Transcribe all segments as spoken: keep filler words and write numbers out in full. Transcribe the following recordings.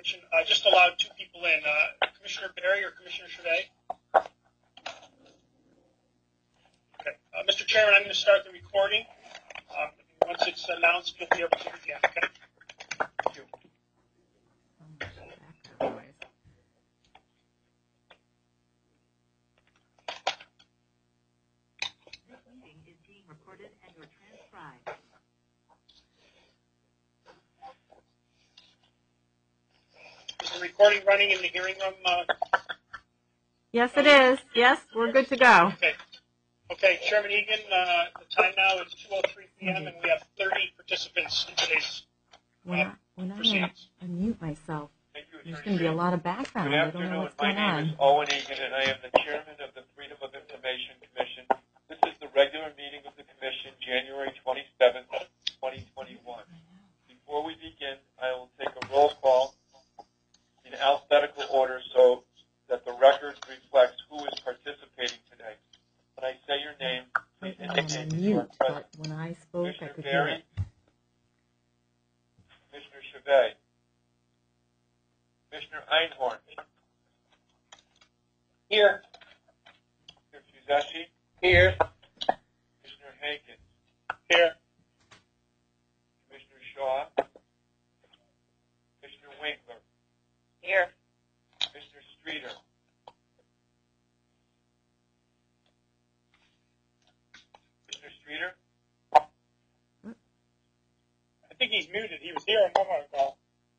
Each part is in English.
Commission. I just allowed two people in, uh, Commissioner Berry or Commissioner Chevet. Okay. Uh, Mister Chairman, I'm going to start the recording. Um, once it's announced, you'll be able to begin. Okay. Thank you. This meeting is being recorded and or transcribed. Is the recording running in the hearing room? Uh, Yes, it is. Yes, we're good to go. okay. Okay, Chairman Egan, uh, the time now is two oh three p.m. and we have thirty participants in today's When uh, I, when I proceedings. unmute myself, Thank you, there's Attorney going to be a Green. lot of background. Good I don't know afternoon. what's My going name is on. Owen Egan, and I am the chairman of the Freedom of Information Commission. This is the regular meeting of the commission, January twenty-seventh, twenty twenty-one. Before we begin, I will take a roll call in alphabetical order so that the record reflects who is participating today. When I say your name, please I'm on indicate that you are mute, present. but when I spoke, I Commissioner could hear Berry, it. Commissioner Chevet, Commissioner Einhorn, Here. Commissioner Fuzeshi, Here. Commissioner Hankins, Here. Commissioner Shaw, Commissioner Winkler, Here. Commissioner Streeter, Commissioner Streeter, I think he's muted. He was here a moment ago.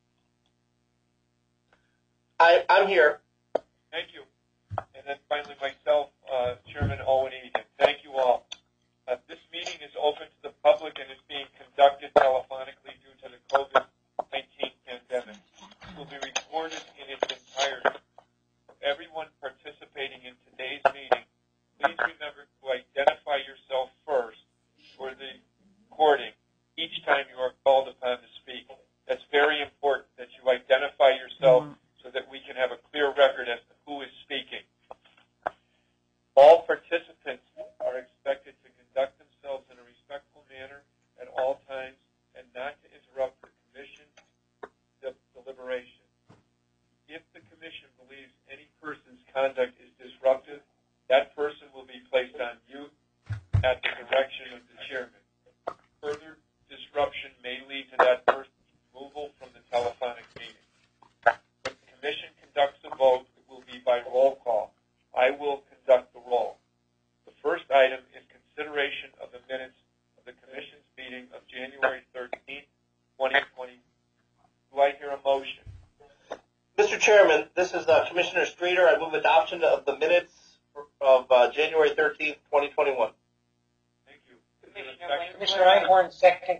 I, I'm here. thank you. And then finally myself, uh, Chairman Owen Egan. Thank you all. Uh, this meeting is open to the public and is being conducted telephonically due to the COVID nineteen pandemic. It will be recorded in its entirety. For everyone participating in today's meeting, please remember to identify yourself first for the recording each time you are called upon to speak. That's very important that you identify yourself so that we can have a clear record as to who is speaking. All participants are expected to conduct themselves in a respectful manner at all times and not to interrupt the commission de- deliberation. If the commission believes any person's conduct is disruptive, that person will be placed on mute at the direction of the chairman. Further disruption may lead to that person's removal from the telephonic meeting. When the commission conducts a vote, it will be by roll call. I will conduct the roll. The first item is consideration of the minutes of the commission's meeting of January thirteenth, twenty twenty. Do I hear a motion? Mister Chairman, this is uh, Commissioner Streeter. I move adoption of the minutes of uh, January thirteenth, twenty twenty-one. Thank you. Is there a second? Commissioner Einhorn, second.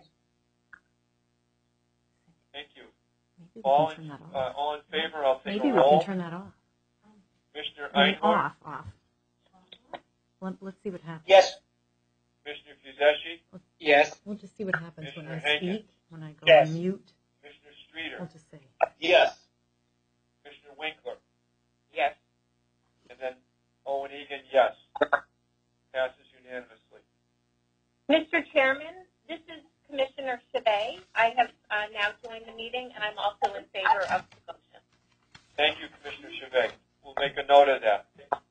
Thank you. Maybe we All can in, turn that uh, off. all in favor, I'll take Maybe a we roll. can turn that off. Commissioner I mean, Einhorn, off, off. Let, let's see what happens. Yes. Commissioner Fuzeshi, Yes. We'll just see what happens when I Commissioner Hankins. speak. When I go Yes. on mute, Commissioner Streeter, we'll just say. Yes. Commissioner Winkler, Yes. and then Owen Egan, yes. Passes unanimously. Mister Chairman, this is Commissioner Chevet. I have uh, now joined the meeting, and I'm also in favor of the motion. Thank you, Commissioner Chevet. We'll make a note of that.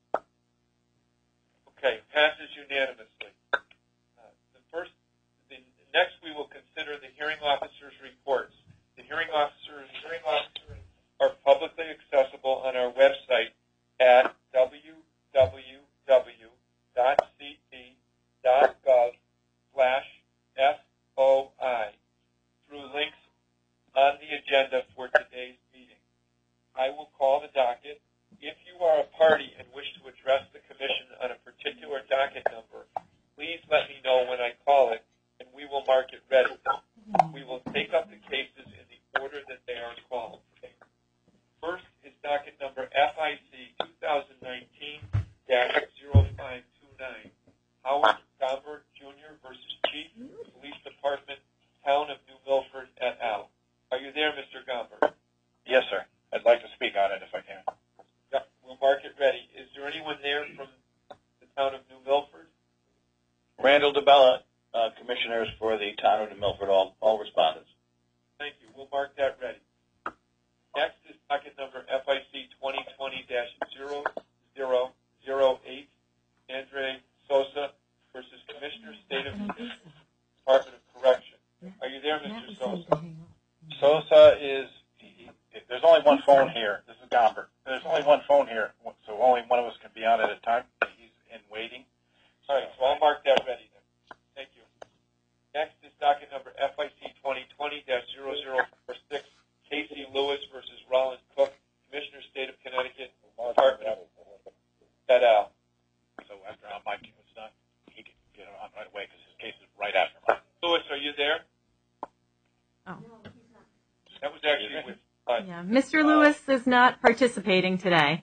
Okay, passes unanimously. Uh, the first, the, next we will consider the hearing officer's reports. The hearing officers, hearing officers are publicly accessible on our website at w w w dot c t dot gov slash f o i through links on the agenda for today's meeting. I will call the docket. If you are a party and wish to address the commission on a particular docket number, please let me know when I call it, and we will mark it ready. We will take up the cases in the order that they are called. First is docket number F I C twenty nineteen dash zero five two nine, Howard Gomber Junior versus Chief, Police Department, Town of New Milford, et al. Are you there, Mister Gomber? Yes, sir. I'd like to speak on it if I can. Yep, we'll mark it ready. Is there anyone there from the Town of New Milford? Randall DeBella, uh, commissioners for the town of New Milford, all, all respondents. Thank you. We'll mark that ready. Next is docket number F I C twenty twenty dash zero zero zero eight, Andre Sosa versus Commissioner, State of Department of Correction. Are you there, Mister Sosa? Sosa is, he, he, there's only one phone here. This is Gombert. There's only one phone here, so only one of us can be on at a time. He's in waiting. All right, so I'll mark that ready then. Thank you. Next is docket number F I C twenty twenty dash zero zero four six, Casey Lewis versus Rollins Cook, Commissioner, State of Connecticut, Department of et al. So after uh, Mike was done, he can get on right away because his case is right after mine. Lewis, are you there? Oh. That was actually with uh, Yeah, Mister Lewis is not participating today.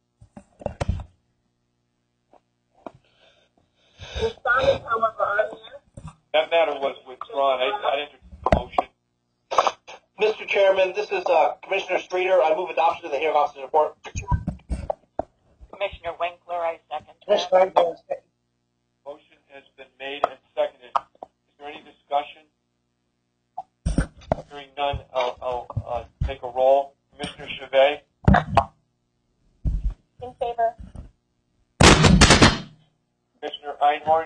that matter was withdrawn. I, I entered the motion. Mister Chairman, this is uh, Commissioner Streeter. I move adoption of the hearing officer's report. Commissioner Winkler, I second Commissioner Winkler, second. Motion has been made and seconded. Is there any discussion? Hearing none, I'll, I'll uh, take a roll. Commissioner Chevet? In favor. Commissioner Einhorn?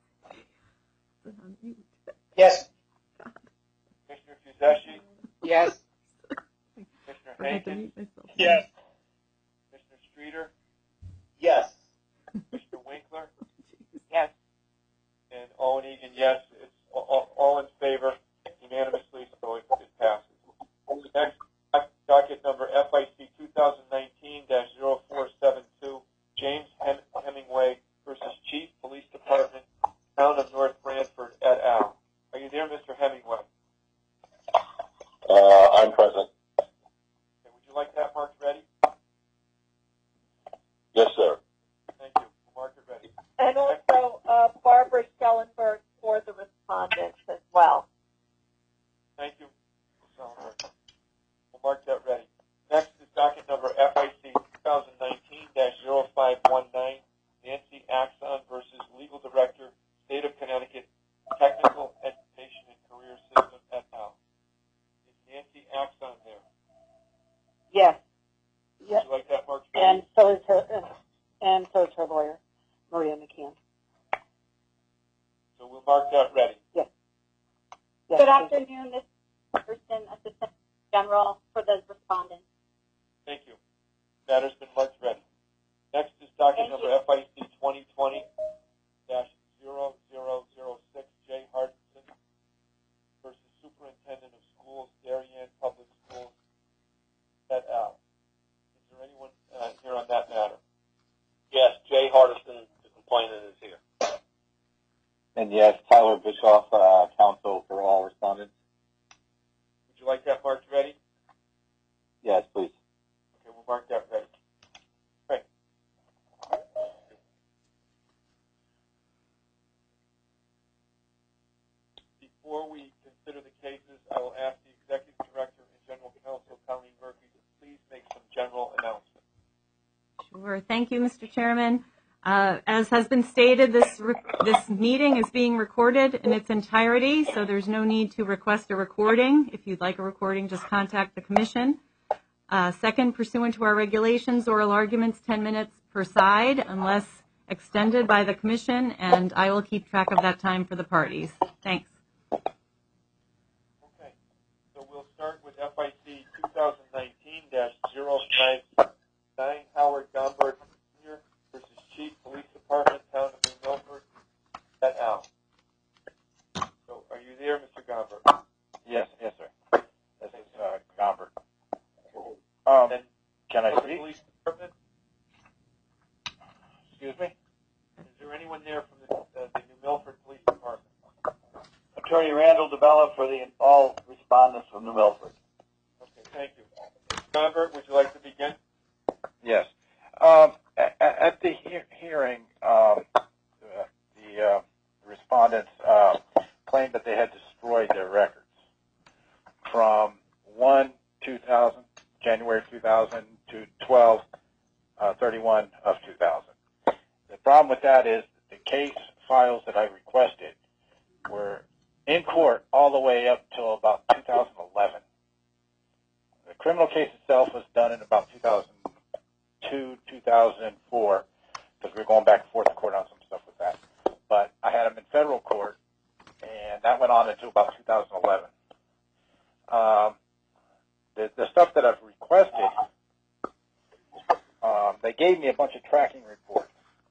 Yes. Commissioner Fuseshi? Yes. Commissioner Hankins? Yes. Commissioner Streeter? Yes. Commissioner Winkler? Yes. And Owen Egan, yes. It's all, all in favor unanimously, so it, it passes. Next, docket number F I C twenty nineteen dash zero four seven two, James Hem- Hemingway versus Chief Police Department, Town of North Branford, et al. Are you there, Mister Hemingway? Uh, I'm present. Okay, would you like that marked ready? Yes, sir. Thank you. Mark it ready. And also uh, Barbara Schellenberg for the respondents as well. Thank you. We'll mark that ready. Next is docket number F I C twenty nineteen dash zero five one nine, Nancy Axon versus Legal Director, State of Connecticut, Technical Education and Career System, et al. Is Nancy Axon there? Yes. Would Yes. you like that marked ready? And so is her, and so is her lawyer, Maria McCann. So we'll mark that ready. Yes. Good afternoon, Miz Anderson, Assistant General for the respondents. Thank you. Matter's been marked ready. Next is docket Thank number you. F I C twenty twenty dash zero zero zero six, Jay Hardison versus Superintendent of Schools, Darien Public Schools, et al. Is there anyone uh, here on that matter? Yes, Jay Hardison, the complainant, is here. And yes, Tyler Bischoff, uh, counsel for all respondents. Would you like that marked ready? Yes, please. Okay, we'll mark that ready. Great. Before we consider the cases, I will ask the Executive Director and General Counsel, Colleen Murphy, to please make some general announcements. Sure. Thank you, Mister Chairman. Uh, as has been stated, this re- this meeting is being recorded in its entirety, so there's no need to request a recording. If you'd like a recording, just contact the Commission. Uh, second, pursuant to our regulations, oral arguments ten minutes per side, unless extended by the Commission, and I will keep track of that time for the parties. Thanks. Okay, so we'll start with F I C twenty nineteen dash zero five nine, Howard Gombert Junior versus Chief Police Department, Town of New Milford, et al. So are you there, Mister Gombert? Yes, yes, sir. This is uh, Gombert. Um, And can I for the speak? Police Department, Excuse me? is there anyone there from the, uh, the New Milford Police Department? Attorney Randall DeBella for the all respondents from New Milford. Okay, thank you. Mister Gombert, would you like to begin? Yes. Um, at, at the he- hearing, um, uh, the uh, respondents uh, claimed that they had destroyed their records from one two thousand, January two thousand, to twelve thirty-one of two thousand. The problem with that is the case files that I requested were in court all the way up till about two thousand eleven. the criminal case itself was done in about two thousand two, two thousand four, because we were going back and forth in court on some stuff with that. But I had them in federal court, and that went on until about two thousand eleven. Um, the, the stuff that I've requested, um, they gave me a bunch of tracking reports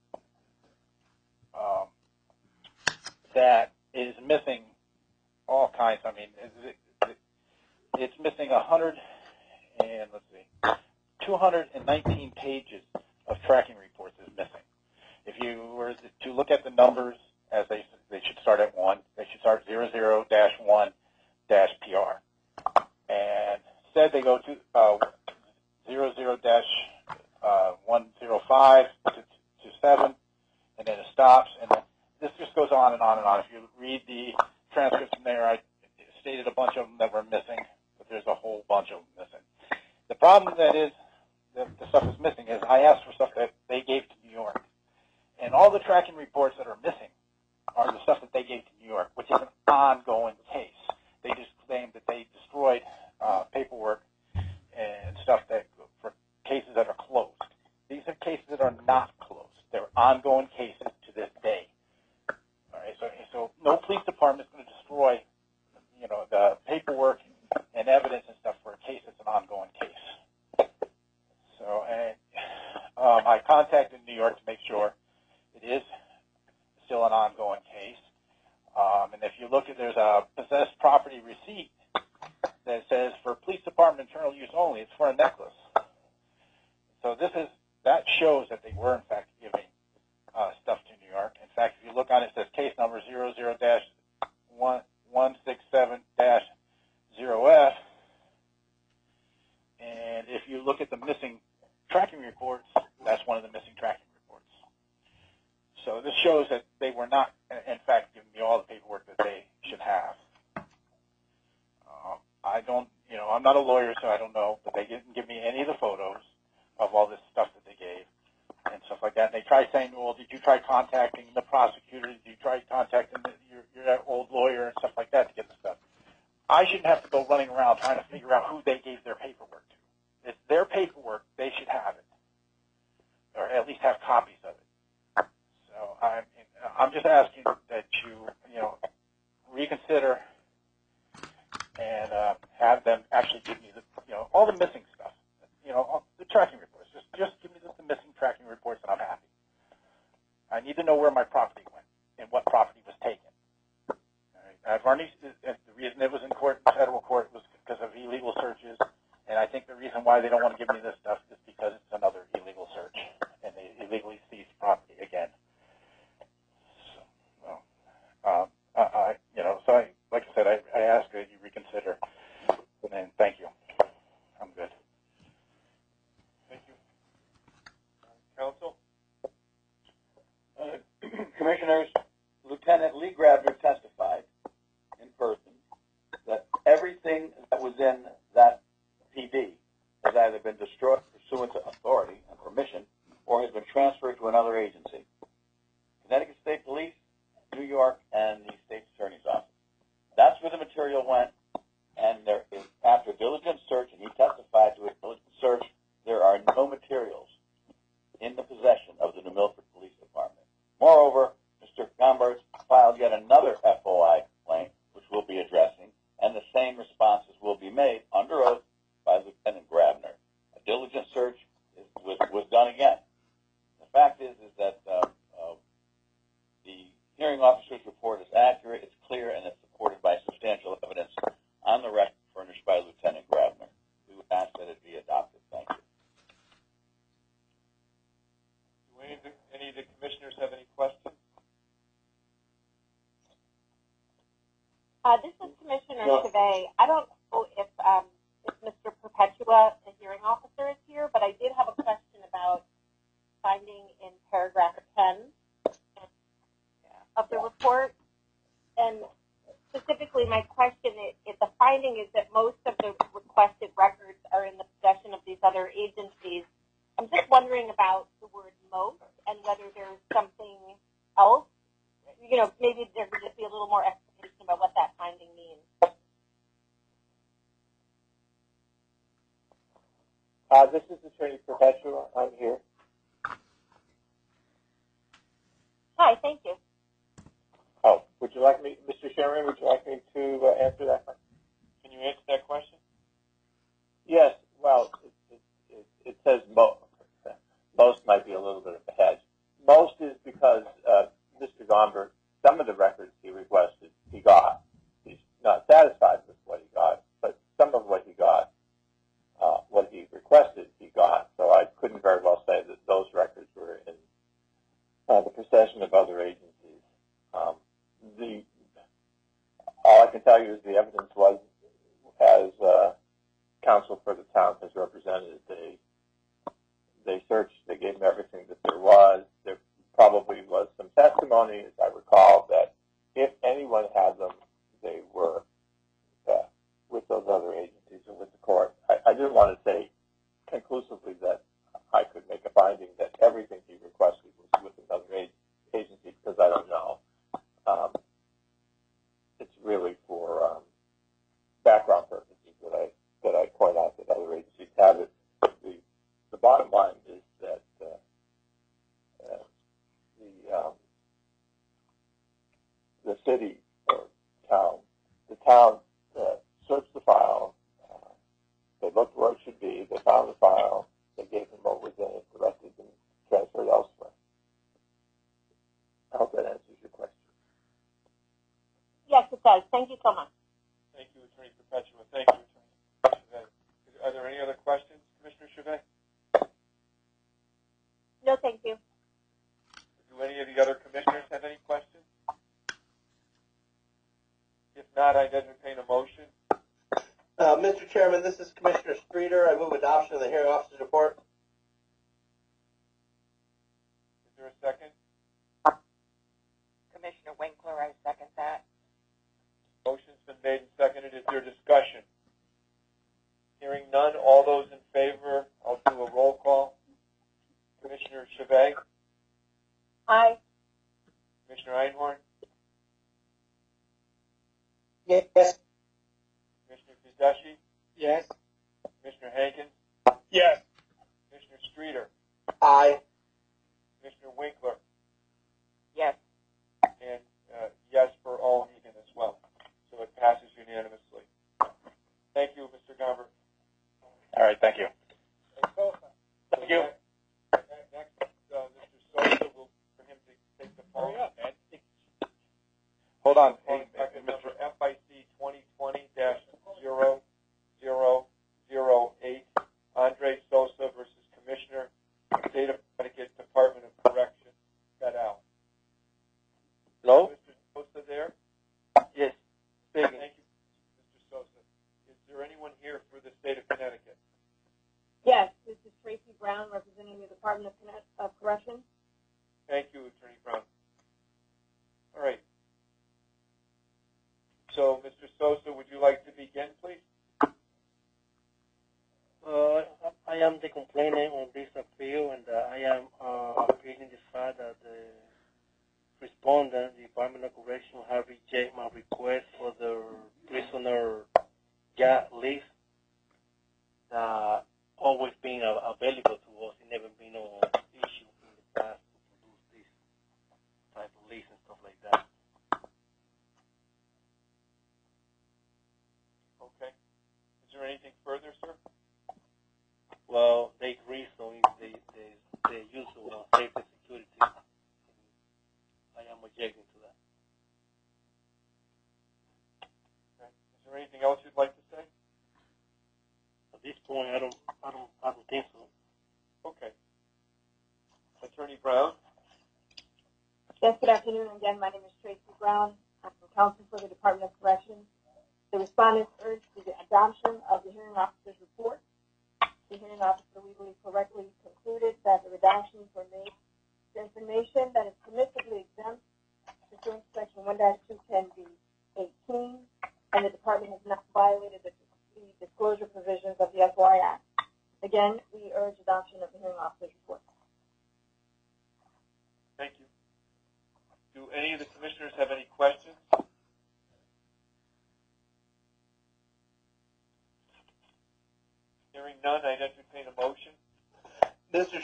um, that is missing all kinds. I mean, it, it, it's missing a hundred and let's see, two hundred nineteen pages of tracking reports is missing. If you were to look at the numbers, as they they should start at one, they should start zero zero dash one dash P R, and said they go to uh, zero zero dash one zero five to, to seven, and then it stops, and then this just goes on and on and on. If you read the transcripts from there, I stated a bunch of them that were missing, but there's a whole bunch of them missing. The problem that is that the stuff is missing is I asked for stuff that they gave to New York, and all the tracking reports that are missing are the stuff that they gave to New York, which is an ongoing case. They just claimed that they destroyed uh, paperwork and stuff that for cases that are closed. These are cases that are not closed. They're ongoing cases to this day. All right, so so no police department is going to destroy, you know, the paperwork and evidence and stuff for a case that's an ongoing case. So, and um, I contacted New York to make sure it is still an ongoing case. Um, and if you look at, there's a possessed property receipt that says for police department internal use only. It's for a necklace. So this is that shows that they were in fact giving uh, stuff to New York. In fact, if you look on it, it says case number zero zero dash one one six seven dash zero F. And if you look at the missing tracking reports, that's one of the missing tracking reports. So this shows that they were not, in fact, giving me all the paperwork that they should have. Um, I don't, you know, I'm not a lawyer, so I don't know, but they didn't give me any of the photos of all this stuff that they gave and stuff like that. And they tried saying, well, did you try contacting the prosecutor? Did you try contacting the, your, your old lawyer and stuff like that to get the stuff? I shouldn't have to go running around trying to figure out who they gave their paperwork to. It's their paperwork. They should have it, or at least have copies of it. So I'm, I'm just asking that you, you know, reconsider and uh, have them actually give me the, you know, all the missing stuff. You know, all the tracking reports. Just, just give me the, the missing tracking reports, and I'm happy. I need to know where my property went and what property was taken. All right. I've already, the reason it was in court, in federal court, was because of illegal searches, and I think the reason why they don't want to give me this stuff is because it's another illegal search, and they illegally seized property again. So, well, um, I, I, you know, so I, like I said, I, I ask that you reconsider, and thank you. I'm good. Thank you. Counsel? Uh, Commissioners, Lieutenant Lee Grabner testified in person that everything that was in that P D has either been destroyed pursuant to authority and permission or has been transferred to another agency. Connecticut State Police, New York, and the State Attorney's Office. That's where the material went, and there is, after diligent search, and he testified to a diligent search, there are no materials in the possession of the New Milford Police Department. Moreover, Mister Gomberts filed yet another F O I complaint, which we'll be addressing, and the same responses will be made under oath by Lieutenant Grabner. A diligent search is, was, was done again. The fact is, is that uh, uh, the hearing officer's report is accurate, it's clear, and it's supported by substantial evidence on the record furnished by Lieutenant Grabner. We would ask that it be adopted. Thank you. Do any of the, any of the commissioners have any questions? Uh, this is Commissioner No. Chavez. I don't know if, um, if Mister Perpetua, the hearing officer, is here, but I did have a question about finding in paragraph ten of the report. And specifically, my question is, if the finding is that most of the requested records are in the possession of these other agencies, I'm just wondering about the word most and whether there's something else. You know, maybe there could just be a little more explanation about what that finding means. Uh, this is Attorney Perpetua. I'm here. Hi, thank you. Oh, would you like me, Mister Chairman, would you like me to uh, answer that question? Can you answer that question? Yes. Well, it, it, it, it says most. Most might be a little bit of a hedge. Most is because uh, Mister Gomber, some of the records he requested, he got. He's not satisfied with what he got, but some of what he got, uh, what he requested, he got. So I couldn't very well say that those records were in uh, the possession of other agencies. Um, the all I can tell you is the evidence was, as uh, counsel for the town has represented, they they searched, they gave him everything that there was. There probably was some testimony, as I recall, that if anyone had them, they were uh, with those other agencies or with the court. I, I didn't want to say conclusively that I could make a finding that everything he requested was with another ag- agency, because I don't know. Um, it's really for um, background purposes that I that I point out that other agencies have it. The the bottom line is that uh, uh, the um, the city or town, the town uh, searched the file. Uh, they looked where it should be. They found the file. They gave him what was in it. The rest has been transferred elsewhere. I hope that answers your question. Yes, it does. Thank you so much. Thank you, Attorney Perpetua. Thank you, Attorney Chevet. Are there any other questions, Commissioner Chevet? No, thank you. Do any of the other commissioners have any questions? If not, I'd entertain a motion. Uh, Mister Chairman, this is Commissioner Streeter. I move adoption of the hearing officer's report. Is there a second? Commissioner Winkler, I second that. Motion's been made and seconded. Is there discussion? Hearing none, all those in favor, I'll do a roll call. Commissioner Chevet? Aye. Commissioner Einhorn? Yes. Commissioner Kudashi? Yes. Commissioner Hankins? Yes. Commissioner Streeter? Aye. Commissioner Winkler? Yes. And uh, yes for all Egan as well. So it passes unanimously. Thank you, Mister Gomber. All right, thank you. Thank you. Next, uh, Mister Sosa will for him to take the phone. Hurry up, man. Hold on. Phone Hey, docket Mister number F I C twenty twenty dash zero zero zero eight. Andre Sosa versus Commissioner, State of Connecticut Department of Correction. Got out. Hello? Mister Sosa there? Yes. Speaking. Thank you, Mister Sosa. Is there anyone here for the State of Connecticut? Yes, this is Tracy Brown representing the Department of, Conne- of Corrections. Thank you, Attorney Brown. All right. So, Mister Sosa, would you like to begin, please? Uh, I am the complainant on this appeal, and uh, I am uh, appealing the fact that the respondent, the Department of Corrections, have rejected my request for the prisoner gap list that always been uh, available to us. It never been an issue in the past to produce this type of list and stuff like that. Okay. Is there anything further, sir? Well, they reason is the, the, the use of uh, safety security. I am objecting to that. Okay. Is there anything else you'd like to say? At this point, I don't, I don't, I don't think so. Okay. Attorney Brown? Yes, good afternoon. Again, my name is Tracy Brown. I'm from counsel for the Department of Corrections. The respondents urged the adoption of the hearing officer's report. The hearing officer, we believe, correctly concluded that the redactions were made to information that is permissibly exempt pursuant to section one dash two ten B eighteen, and the department has not violated the, the disclosure provisions of the F O I Act. Again, we urge adoption of the hearing officer's report. Thank you. Do any of the commissioners have any questions? Hearing none, I'd entertain a motion.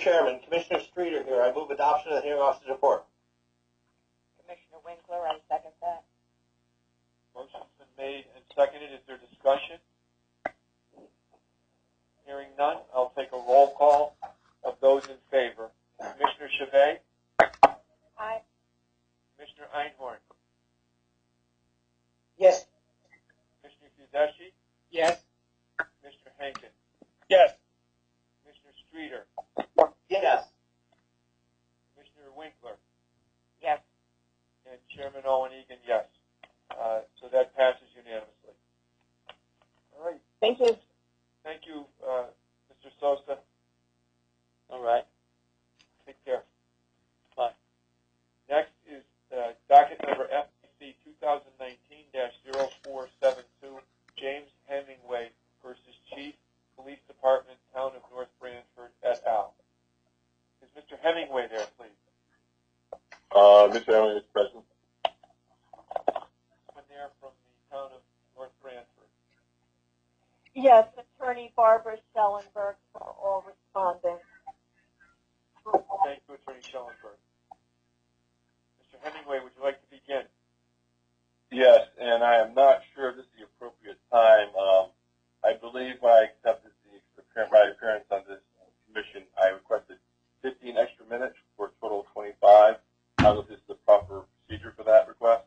Chairman, Commissioner Streeter here. I move adoption of the hearing officer's report. Commissioner Winkler, I second that. Motion's been made and seconded. Is there discussion? Hearing none, I'll take a roll call of those in favor. Commissioner Chevet? Aye. Commissioner Einhorn? Yes. Commissioner Fudeshi? Yes. Commissioner Henkin? Yes. Commissioner Streeter? Yes. Commissioner Winkler? Yes. And Chairman Owen Egan, yes. Uh, so that passes unanimously. All right. Thank you. Thank you, uh, Mister Sosa. All right. Take care. Bye. Next is uh, docket number F C twenty nineteen dash zero four seven two, James Hemingway versus Chief, Police Department, Town of North Branford, et al. Is Mister Hemingway there, please? Uh, Mister Hemingway is present. Someone there from the Town of North Branford. Yes, Attorney Barbara Schellenberg for all respondents. Thank you, Attorney Schellenberg. Mister Hemingway, would you like to begin? Yes, and I am not sure if this is the appropriate time. Um, I believe when I accepted the, my appearance on this commission, I requested fifteen extra minutes for a total of twenty-five. I don't know if this is the proper procedure for that request.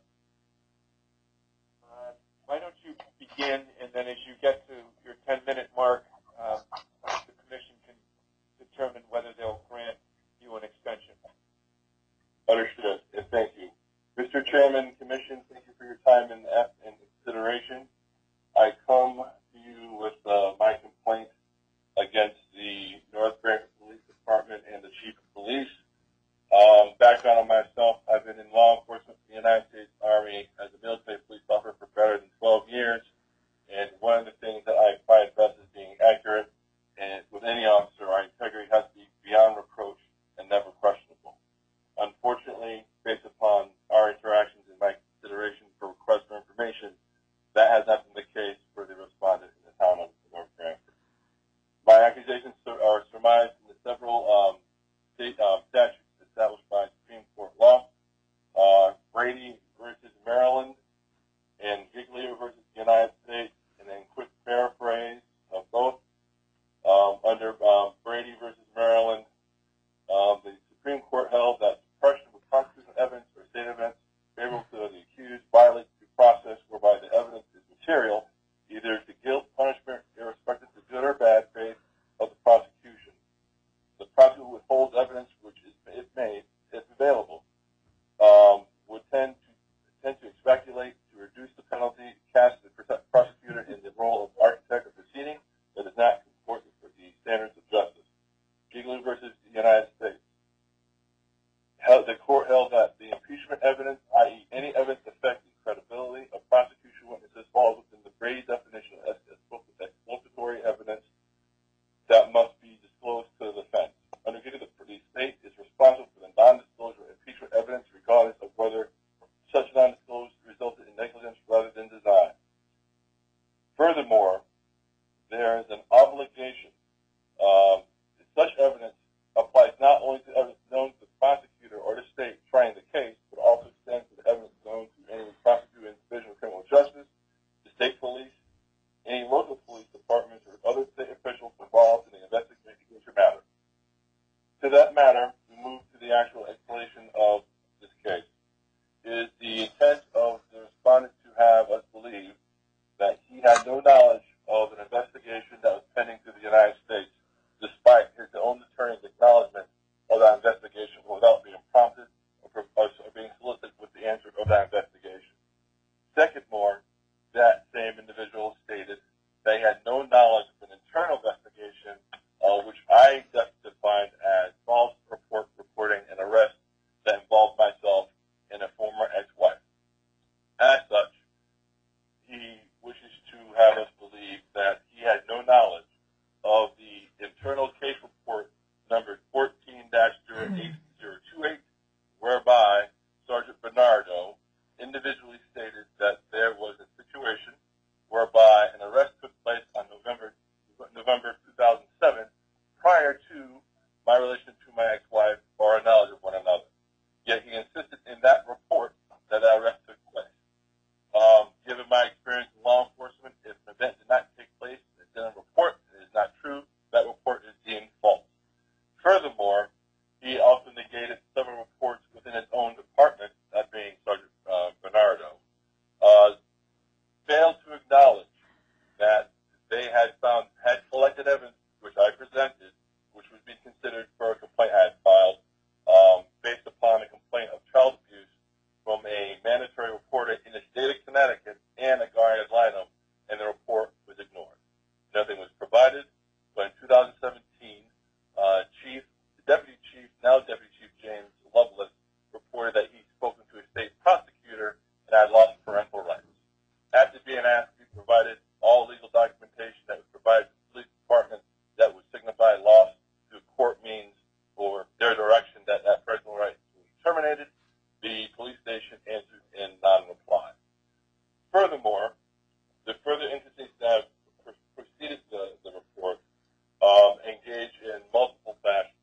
Uh, why don't you begin, and then as you get to your ten-minute mark, uh, the commission can determine whether they'll grant you an extension. Understood, and thank you. Mister Chairman, Commission, thank you for your time and, and consideration. I come to you with uh, my complaint against the North Branford Police Department and the Chief of Police. Um, background on myself, I've been in law enforcement for the United States Army as a military police officer for better than twelve years. And one of the things that I pride best is being accurate. And with any officer, our integrity has to be beyond reproach and never questionable. Unfortunately, based upon our interactions and my consideration for requests for information, that has not been the case for the respondent in the town of North Branford. My accusations are surmised in the several um, state um, statutes established by Supreme Court law, uh, Brady versus Maryland, and Giglio versus the United States, and then quick paraphrase of both. Um, under um, Brady versus Maryland, um, the Supreme Court held that suppression of constitutional evidence or state evidence favorable to the accused violates due process whereby the evidence is material, either to guilt, punishment, irrespective of good or bad faith of the prosecution. The prosecutor withholds evidence which is, if made, if available, um, would tend to tend to speculate to reduce the penalty, cast the prosecutor in the role of architect of proceeding that is not consistent with the standards of justice. Giglio versus the United States. Held, the court held that the impeachment evidence, that is any evidence affecting credibility of prosecution witnesses, falls within the Brady definition of exculpatory evidence that must be disclosed to the defense. Under Giglio, the state is responsible for the non-disclosure of impeachment evidence regardless of whether such non-disclosure resulted in negligence rather than design. Furthermore, there is an obligation. Um, such evidence applies not only to evidence known to the prosecutor or the state trying the case, but also extends to the evidence known to any prosecutor in the Division of Criminal Justice, the state police, any local police departments, or other state officials involved in the investigation matter. To that matter, we move to the actual explanation of this case. It is the intent of the respondent to have us believe that he had no knowledge of an investigation that was pending to the United States, despite his own attorney's acknowledgement of that investigation without being prompted or, or being solicited with the answer of that investigation. Second more, that same individual stated they had no knowledge of an internal investigation, uh, which I defined as false report reporting an arrest that involved myself and a former ex-wife. As such, he wishes to have us believe that he had no knowledge of the internal case report number fourteen dash zero eight zero two eight, whereby Sergeant Bernardo individually stated that there was a situation whereby an arrest took place on November November two thousand seven prior to my relationship to my ex-wife or our knowledge of one another. Yet he insisted in that report that that arrest took place. Um, given my experience in law enforcement, if an event did not take place and it's in a report and it is not true, that report is deemed false. Furthermore, he also negated several reports within his own department, that being Sergeant uh, Bernardo, uh, failed to acknowledge that they had found, had collected evidence, which I presented, which would be considered for a complaint I had filed, um, based upon a complaint of child abuse from a mandatory reporter in the state of Connecticut and a guardian ad litem, and the report was ignored. Nothing was provided, but in two thousand seventeen, uh, Chief, the Deputy Chief, now Deputy Chief James Lovelace, reported that he'd spoken to a state prosecutor and had lost parental rights. After being asked, he provided all legal documentation that was provided to the police department that would signify loss to court means or their direction that that parental right was terminated. The police station answered in non-reply. Furthermore, the further entities that have preceded the, the report um, engage in multiple fashions.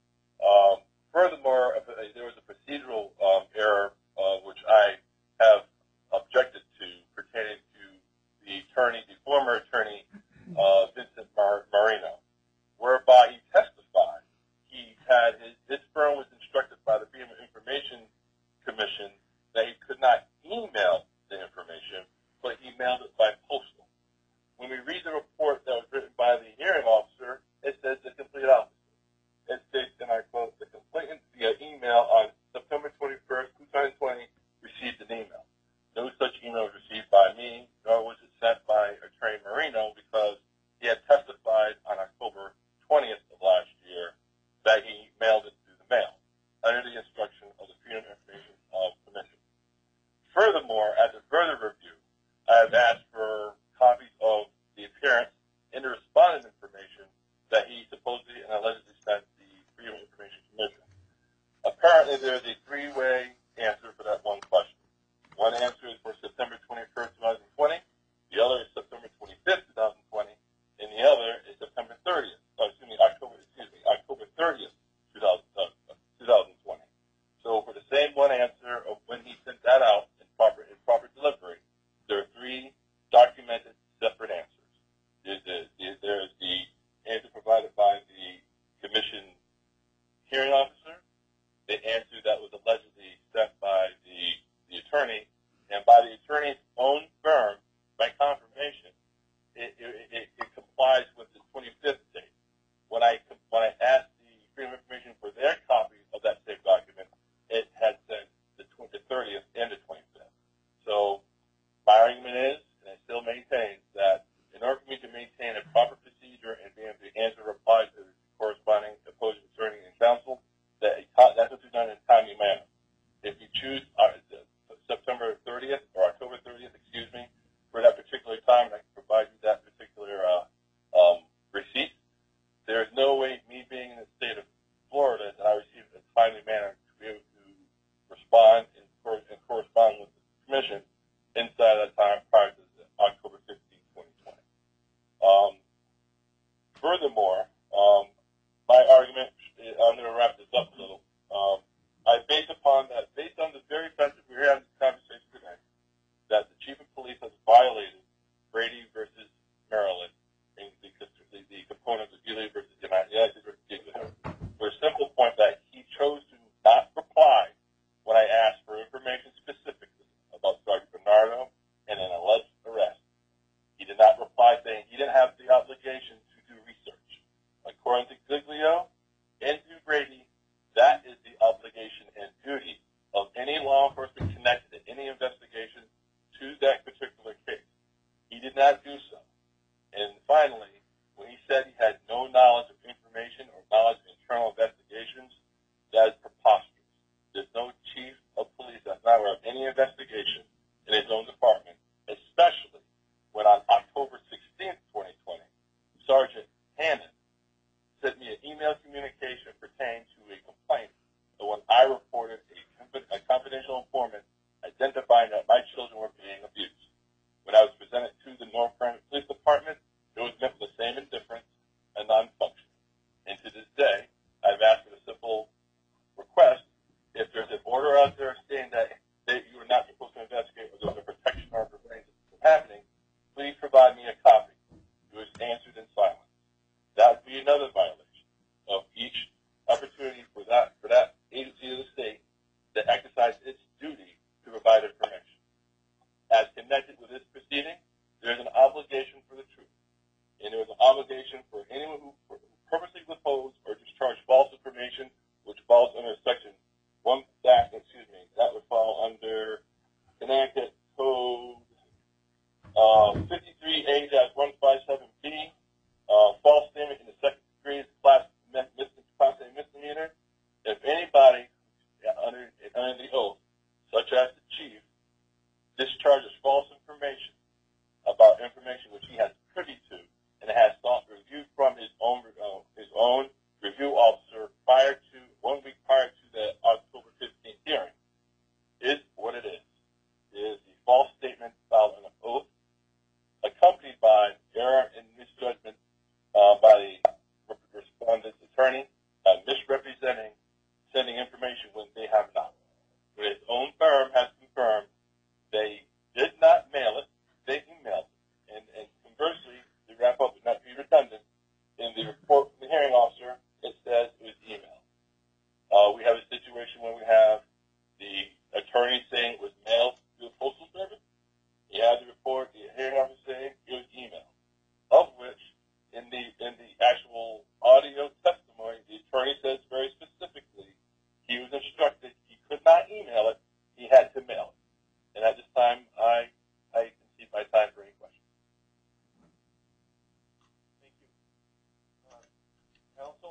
Um, furthermore, there was a procedural um, error uh, which I have objected to pertaining to the attorney, the former attorney, uh, Vincent Mar- Marino, whereby he testified he had his, his firm was instructed by the Freedom of Information Commission that he could not email the information, but he mailed it by postal. When we read the report that was written by the hearing officer, it says the complete opposite. It states, and I quote, the complainant via email on September twenty-first, twenty twenty, received an email. No such email was received by me, nor was it sent by Attorney Marino, because he had testified on October twentieth of last year that he mailed it through the mail, under the instruction of the Freedom of Information Commission. Furthermore, as a further review, I have asked for copies of the appearance and the respondent information that he supposedly and allegedly sent the Freedom of Information Commission. Apparently, there's a three-way answer for that one question. One answer is for September twenty-first, twenty twenty. The other is September twenty-fifth, twenty twenty. And the other is September thirtieth. Oh, excuse me, October, excuse me, October thirtieth, twenty twenty. So for the same one answer of when he sent that out in proper, in proper delivery, there are three documented separate answers. There's the, there's the answer provided by the commission hearing officer, the answer that was allegedly sent by the, the attorney, and by the attorney's own firm, by confirmation, it, it, it, it complies with the twenty-fifth date. When I, when I asked the Freedom of Information for their copy of that same document, it had said the thirtieth and the twenty-fifth. So my argument is, and I still maintain, that in order for me to maintain a proper procedure and be able to answer replies to the corresponding opposing attorney and counsel, that that has to be done in a timely manner. If you choose uh, September thirtieth or October thirtieth, excuse me, for that particular time, and I can provide you that particular uh, um, receipt, there is no way, me being in the state of Florida, that I receive it in a timely manner to be able to respond and, cor- and correspond with the commission inside of that time prior to October fifteenth, twenty twenty. Um, furthermore, um, my argument, I'm going to wrap this up a little. Um, I based upon that, based on the very fact that we're having this conversation today, that the chief of police has violated Brady versus Maryland, and the, the, the component of Gilead versus United States versus Gilead, for a simple point that he chose to not reply when I asked for information specifically about Sergeant Bernardo and an alleged arrest. He did not reply saying he didn't have the obligation to do research. According to Giglio and to Brady, that is the obligation and duty of any law enforcement connected to any investigation to that particular case. He did not do so. And finally, when he said he had no knowledge of information or knowledge of internal investigations, that is preposterous. There's no chief of police that's not aware of any investigation in his own department, especially when on October sixteenth, twenty twenty, Sergeant Hannon sent me an email communication pertaining to a complaint that when I reported a, a confidential informant identifying that my children were being abused. When I was presented to the North Carolina Police Department, it was met with the same indifference and non-function. And to this day, I've review officer prior to, one week prior to the October fifteenth hearing, is what it is. It is the false statement filed on an oath, accompanied by error and misjudgment uh, by the respondent's attorney, uh, misrepresenting, sending information when they have not. When his own firm has confirmed they did not mail it, they emailed it. And, and conversely, to wrap up and not be redundant, in the report from the hearing officer, it says it was emailed. Uh, we have a situation where we have the attorney saying it was mailed to the Postal Service. You have the report, the hearing officer saying it was emailed, of which in the in the actual audio testimony, the attorney says very specifically he was instructed he could not email it, he had to mail it. And at this time, I I concede my time for any questions. Thank you. Uh, counsel?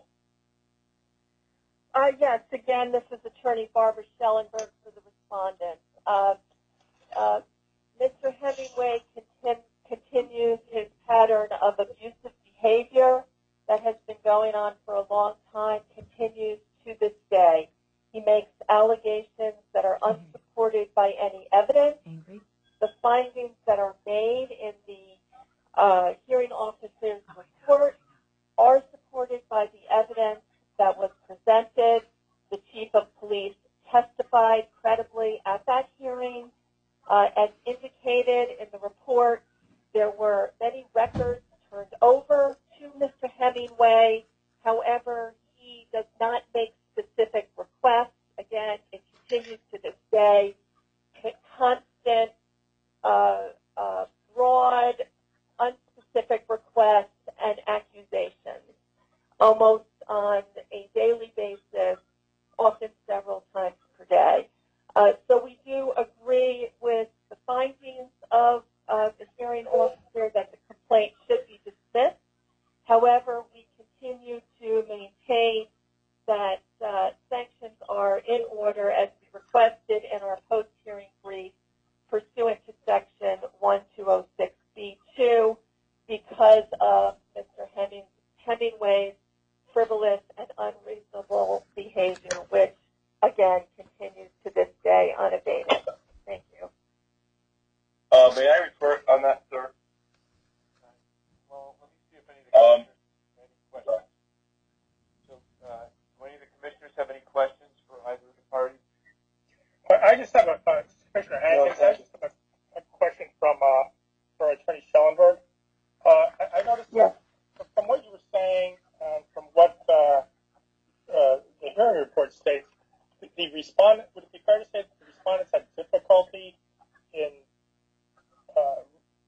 Uh, yes, again, this is Attorney Barbara Schellenberg for the respondent. Uh, uh, Mister Hemingway contin- continues his pattern of abusive behavior that has been going on for a long time, continues to this day. He makes allegations that are unsupported by any evidence. Angry. The findings that are made in the uh, hearing officer's report are supported by the evidence that was presented. The chief of police testified credibly at that hearing. Uh, as indicated in the report, there were many records turned over to Mister Hemingway. However, he does not make specific requests. Again, it continues to this day. Constant, uh, uh, broad, unspecific requests and accusations, almost on a daily basis, often several times per day. Uh, so we do agree with the findings of uh, the hearing officer that the complaint should be dismissed. However, we continue to maintain that uh, sanctions are in order as we requested in our post-hearing brief pursuant to Section twelve oh six B two because of Mister Heming, Hemingway's frivolous and unreasonable behavior, which, again, continues to this day unabated. Thank you. Uh, may I report on that, sir? Well, let me see if any of the Um, commissioners have any questions. So, uh, do any of the commissioners have any questions for either of the parties? I just have a, uh, Commissioner Hankins, I just have a, a question from, uh, for Attorney Schellenberg. Uh, I, I noticed Yes. that from what you were saying, um, from what, uh, uh, the hearing report states, the, the respondent, would it be fair to say that the respondents had difficulty in, uh,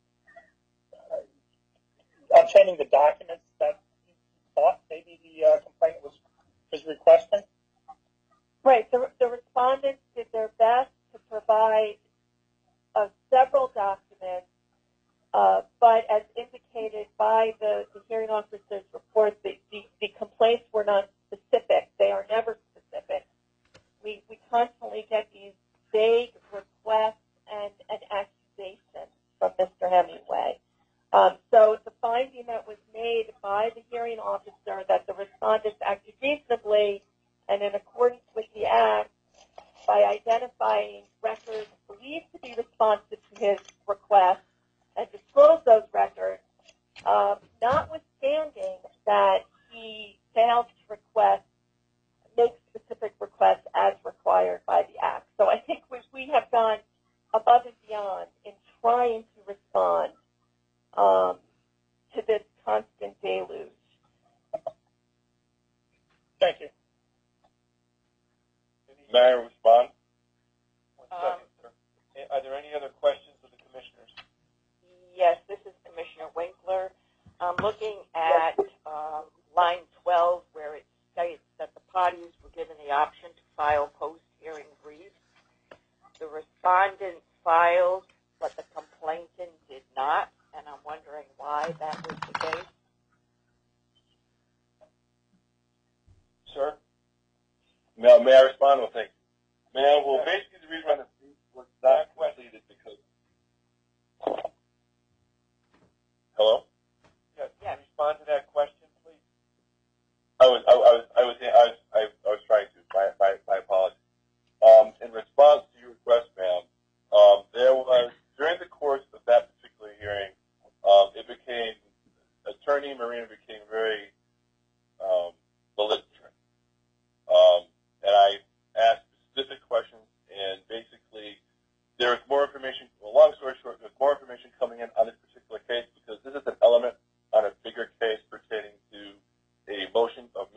uh, obtaining the documents that you thought maybe the, uh, complainant was, was requesting? Right. The, the respondents did their best to provide uh, several documents, uh, but as indicated by the, the hearing officer's report, the, the, the complaints were not specific. They are never specific. We, we constantly get these vague requests and, and accusations from Mister Hemingway. Um, so the finding that was made by the hearing officer that the respondents acted reasonably and in accordance with the Act by identifying records believed to be responsive to his request and disclose those records, um, notwithstanding that he failed to request, make specific requests as required by the Act. So I think we, we have gone above and beyond in trying to respond um, to this constant deluge. Thank you. May I respond? One second, sir. Are there any other questions of the commissioners? Yes, this is Commissioner Winkler. I'm looking at um, line twelve where it states that the parties were given the option to file post-hearing briefs. The respondent filed, but the complainant did not, and I'm wondering why that was the case. Sir? May, may I respond? Well, thank you. Ma'am, well, basically the reason why the brief was not completed because... Hello? Yes. Yes. Respond to that question, please. I was, I, I was,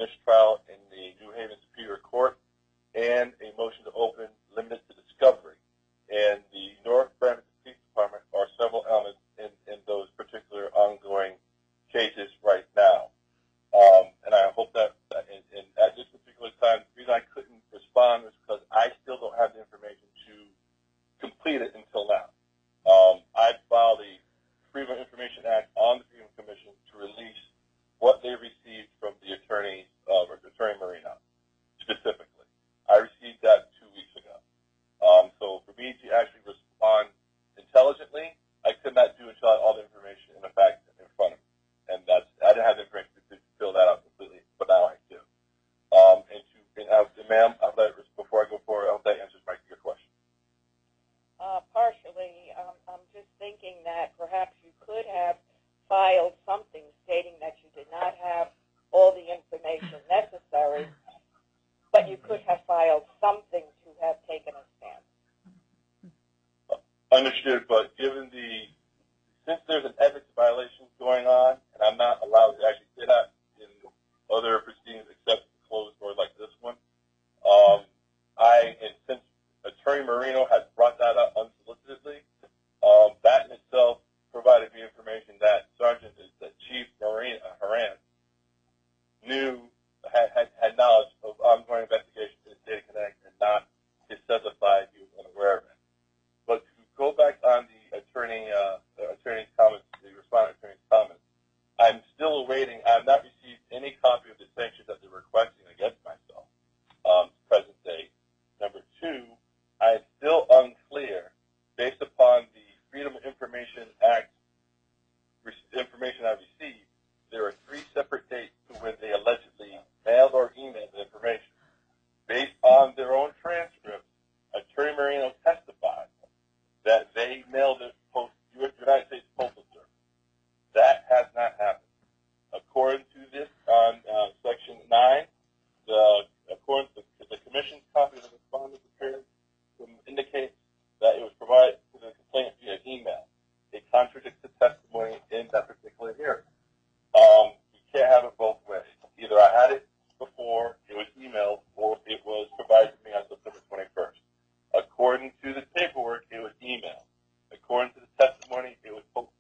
mistrial in the New Haven Superior Court, and a motion to open limited to discovery. And the North Brampton Police Department are several elements in, in those particular ongoing cases right now. Um, and I hope that, that in, in, at this particular time, the reason I couldn't respond was because I still don't have the information to complete it until now. Um, I filed the Freedom of Information Act on the Freedom Commission to release what they received from the attorney, uh, or Attorney Marino, specifically. I received that two weeks ago. Um, so for me to actually respond intelligently, I could not do until I had all the information in the fact in front of me. And that's, I didn't have the information to, to fill that out completely, but now I do. Um, and to, and, uh, ma'am, I'll let, before I go forward, I hope that answers my, your question. Uh, partially, um, I'm just thinking that perhaps you could have filed something stating that you did not have all the information necessary, but you could have filed something to have taken a stand. Understood, but given the, since there's an ethics violation going on, and I'm not allowed to actually say that in other proceedings except closed doors like this one, um, I, and since Attorney Marino has brought that up unsolicitedly, um, that in itself provided me information that Sergeant, that Chief Marino, uh, Haran knew, had, had, had knowledge of ongoing investigations in the state of Connecticut and not to specify he was unaware of it. But to go back on the attorney, uh, the attorney's comments, the respondent attorney's comments, I'm still awaiting, I have not received any copy of the sanctions that they're requesting against myself, um, present date. Number two, I am still unclear, based upon the Freedom of Information Act information I received, there are three separate dates to when they allegedly mailed or emailed the information. Based on their own transcripts, Attorney Marino testified that they mailed it post United States Postal Service. That has not happened. According to this, on uh, Section nine, the according to the, the Commission's copy of the respondent prepared indicates that it was provided to the complainant via email. It contradicts the testimony in that particular hearing. Um, you can't have it both ways. Either I had it before it was emailed, or it was provided to me on September twenty-first. According to the paperwork, it was emailed. According to the testimony, it was posted.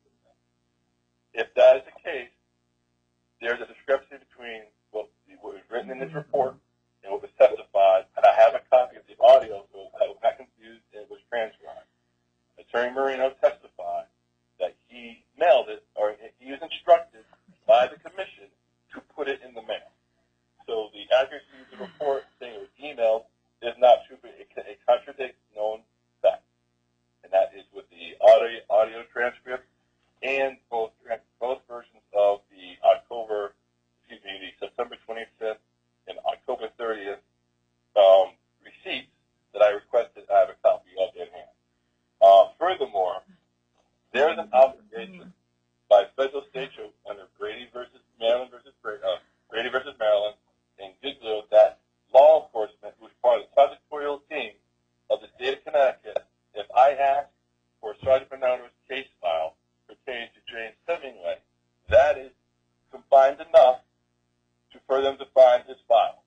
If that is the case, there's a discrepancy between what, what was written in this report and what was testified, and I have a copy of the audio, so I was not confused, and it was transcribed. Attorney Marino testified that he mailed it, or he was instructed by the commission to put it in the mail. So the accuracy of the report saying it was emailed is not true, but it, it contradicts known facts. And that is with the audio, audio transcript and both, both versions of the October, excuse me, the September twenty-fifth and October thirtieth um, receipts that I requested. I have a copy of in hand. Uh, furthermore, there is an obligation by federal statute under Brady versus Maryland versus uh, Brady versus Maryland and Giglio that law enforcement, who is part of the prosecutorial team of the state of Connecticut, if I ask for Sergeant Bernardo's case file pertaining to James Hemingway, that is confined enough to for them to find his file.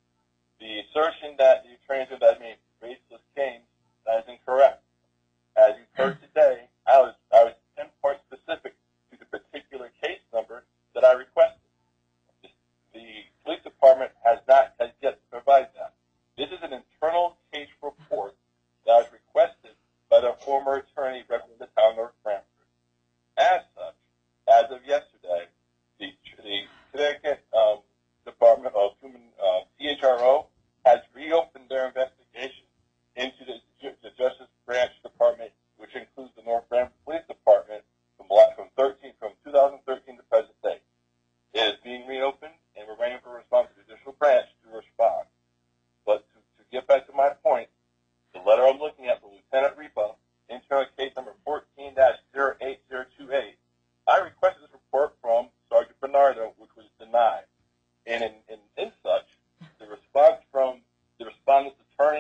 The assertion that the attorneys of that means baseless claims, that is incorrect. As you heard today, I was I was pinpoint specific to the particular case number that I requested. The police department has not has yet provided that. This is an internal case report that was requested by the former attorney representing the town of North Brampton. As such, as of yesterday, the the Connecticut um, Department of Human uh, C H R O has reopened their investigation into the, the Justice Branch Department, which includes the North Brampton Police Department from from thirteen from two thousand thirteen to present day. It is being reopened, and we're waiting for a response from the judicial branch to respond. But to, to get back to my point, the letter I'm looking at from Lieutenant Ripa, internal case number fourteen dash zero eight zero two eight, I requested this report from Sergeant Bernardo, which was denied. And in, in, in such, the response from the respondent's attorney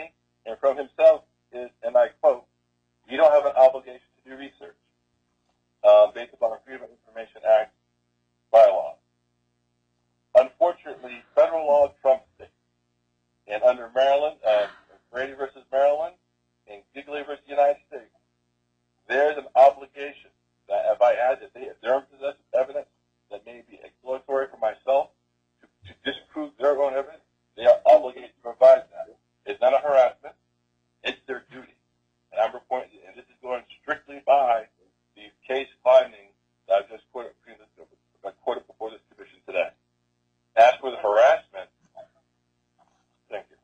Maryland, uh, Brady versus Maryland, and Gigley versus United States, there's an obligation that if I add, if, they, if they're in possession of evidence that may be exploratory for myself to, to disprove their own evidence, they are obligated to provide that. It's not a harassment. It's their duty. And I'm reporting, and this is going strictly by the case findings that I just quoted, quoted before this commission today. As for the harassment, thank you.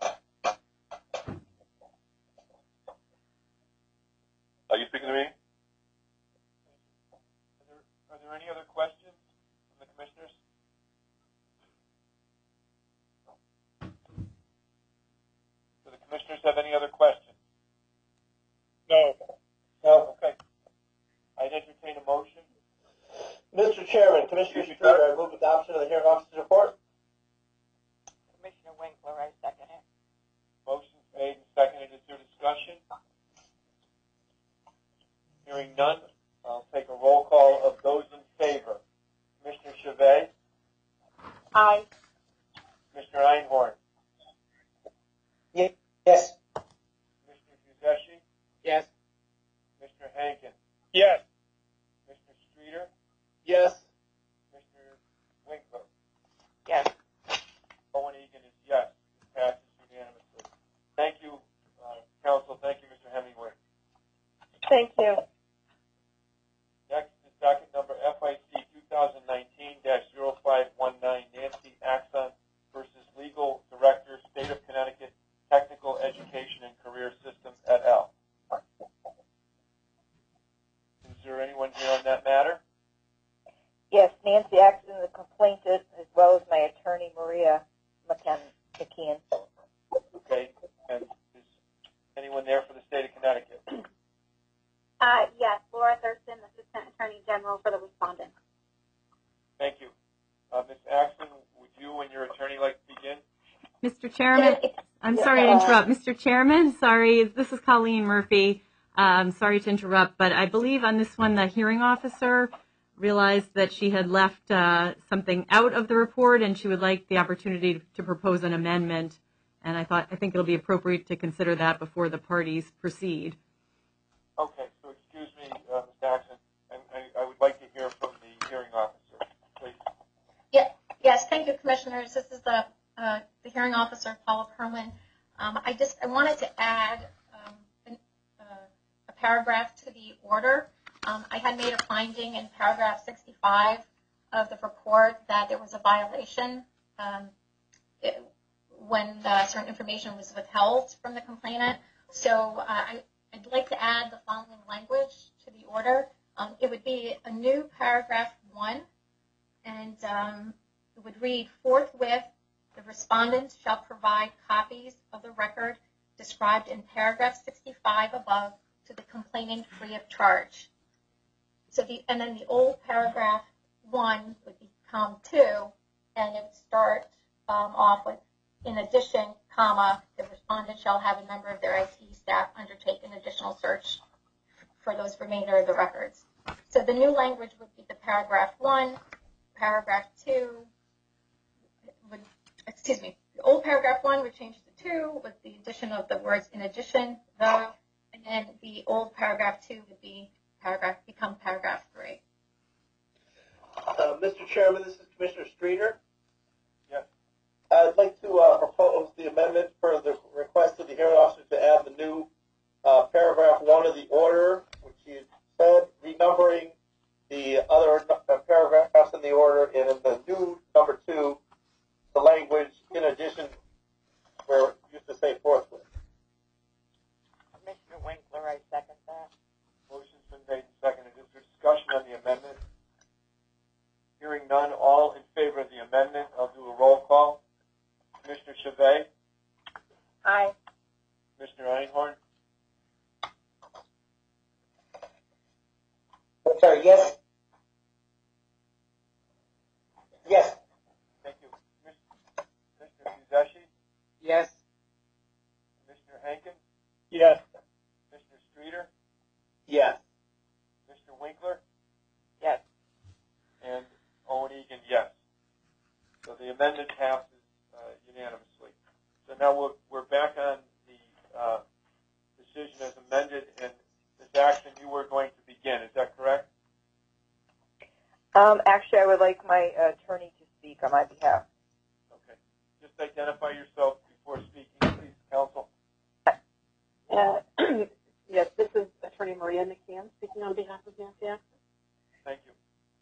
Are you speaking to me? Are there, are there any other questions from the commissioners? Do the commissioners have any other questions? No. No. Okay. I'd entertain a motion. Mister Chairman, Commissioner Streeter, I move adoption of the hearing officer's report. Commissioner Winkler, I second it. Motion's made and seconded. Is there discussion? Hearing none, I'll take a roll call of those in favor. Commissioner Chavez? Aye. Commissioner Einhorn? Yes. Commissioner Fuseshi? Yes. Commissioner Hankin? Yes. Commissioner Streeter? Yes. Commissioner Winkler? Yes. Owen Egan is yes. It passes unanimously. Thank you, uh, counsel. Thank you, Mister Hemingway. Thank you. Next is docket number F I C twenty nineteen dash zero five one nine, Nancy Axon versus Legal Director, State of Connecticut, Technical Education and Career Systems et al. Is there anyone here on that matter? Yes, Nancy Axon, the complainant, as well as my attorney, Maria McKeon. Okay. And is anyone there for the State of Connecticut? Uh, yes, Laura Thurston, Assistant Attorney General for the respondent. Thank you. Uh, Miz Axon, would you and your attorney like to begin? Mister Chairman, I'm sorry to interrupt. Mister Chairman, sorry, this is Colleen Murphy. Um, sorry to interrupt, but I believe on this one the hearing officer realized that she had left uh, something out of the report and she would like the opportunity to propose an amendment. And I thought I think it'll be appropriate to consider that before the parties proceed. Okay, so excuse me, uh, Miz Axon, and I, I would like to hear from the hearing officer, please. Yeah, yes, thank you, commissioners. This is the uh, the hearing officer, Paula Perlin. Um, I just I wanted to add um, an, uh, a paragraph to the order. Um, I had made a finding in paragraph sixty-five of the report that there was a violation um, it, when uh, certain information was withheld from the complainant. So uh, I, I'd like to add the following language to the order. Um, it would be a new paragraph one, and um, it would read, forthwith, the respondent shall provide copies of the record described in paragraph sixty-five above to the complainant free of charge. So the, and then the old paragraph one would become two, and it would start um, off with, in addition, comma, the respondent shall have a member of their I T staff undertake an additional search for those remainder of the records. So the new language would be the paragraph one, paragraph two, would, excuse me, the old paragraph one would change to two with the addition of the words in addition, the, and then the old paragraph two would be paragraph, become paragraph three. Uh, Mister Chairman, this is Commissioner Streeter. Yes. I'd like to uh, propose the amendment for the request of the hearing officer to add the new uh, paragraph one of the order, which you said, renumbering the other uh, paragraphs in the order, and in the new number two, the language in addition, where it used to say forthwith. Commissioner Winkler, I second that. Motion's been made and seconded. Is there discussion on the amendment? Hearing none, all in favor of the amendment, I'll do a roll call. Commissioner Chavez? Aye. Commissioner Einhorn? I'm sorry, yes? Yes. Thank you. Commissioner Fuseshi? Yes. Commissioner Hankin? Yes. Commissioner Streeter? Yes. Mister Winkler? Yes. And Owen Egan, yes. So the amendment passes uh, unanimously. Is So now we're, we're back on the uh, decision as amended, and this action you were going to begin. Is that correct? Um, actually, I would like my attorney to speak on my behalf. Okay. Just identify yourself before speaking, please, counsel. Uh, yes, this is Attorney Maria McCann speaking on behalf of Nancy Axon. Thank you.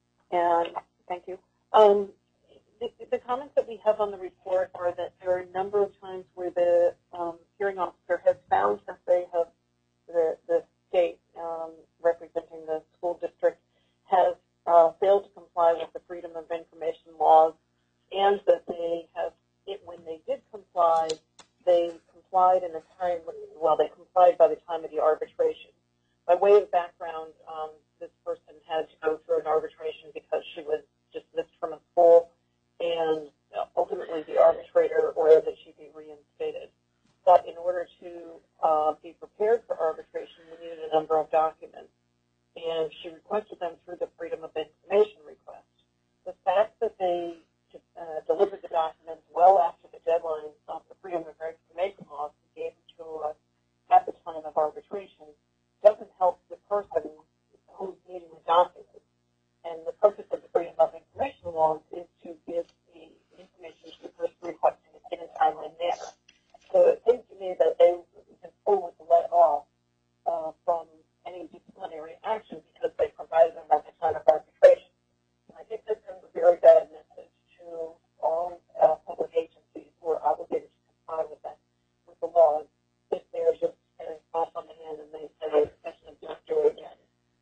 And thank you. Um, the, the comments that we have on the report are that there are a number of times where the um, hearing officer has found that they have, the, the state um, representing the school district has uh, failed to comply with the Freedom of Information laws, and that they have, it, when they did comply, they complied in a time, well, they complied by the time of the arbitration. By way of background, um, this person had to go through an arbitration because she was dismissed from a school, and ultimately the arbitrator ordered that she be reinstated. But in order to uh, be prepared for arbitration, we needed a number of documents, and she requested them through the Freedom of Information request. The fact that they uh, delivered the documents well after the deadline of the Freedom of Information laws and gave them to us at the time of arbitration doesn't help the person who's needing the documents. And the purpose of the Freedom of Information laws is to give the information to the person requesting it in a timely manner. So it seems to me that they can always let off uh, from any disciplinary action because they provided them at the time of arbitration. And I think this sends a very bad message to all uh, public agencies who are obligated to comply with that, with the laws, if they're just getting off on the hand and they say, especially don't do it again.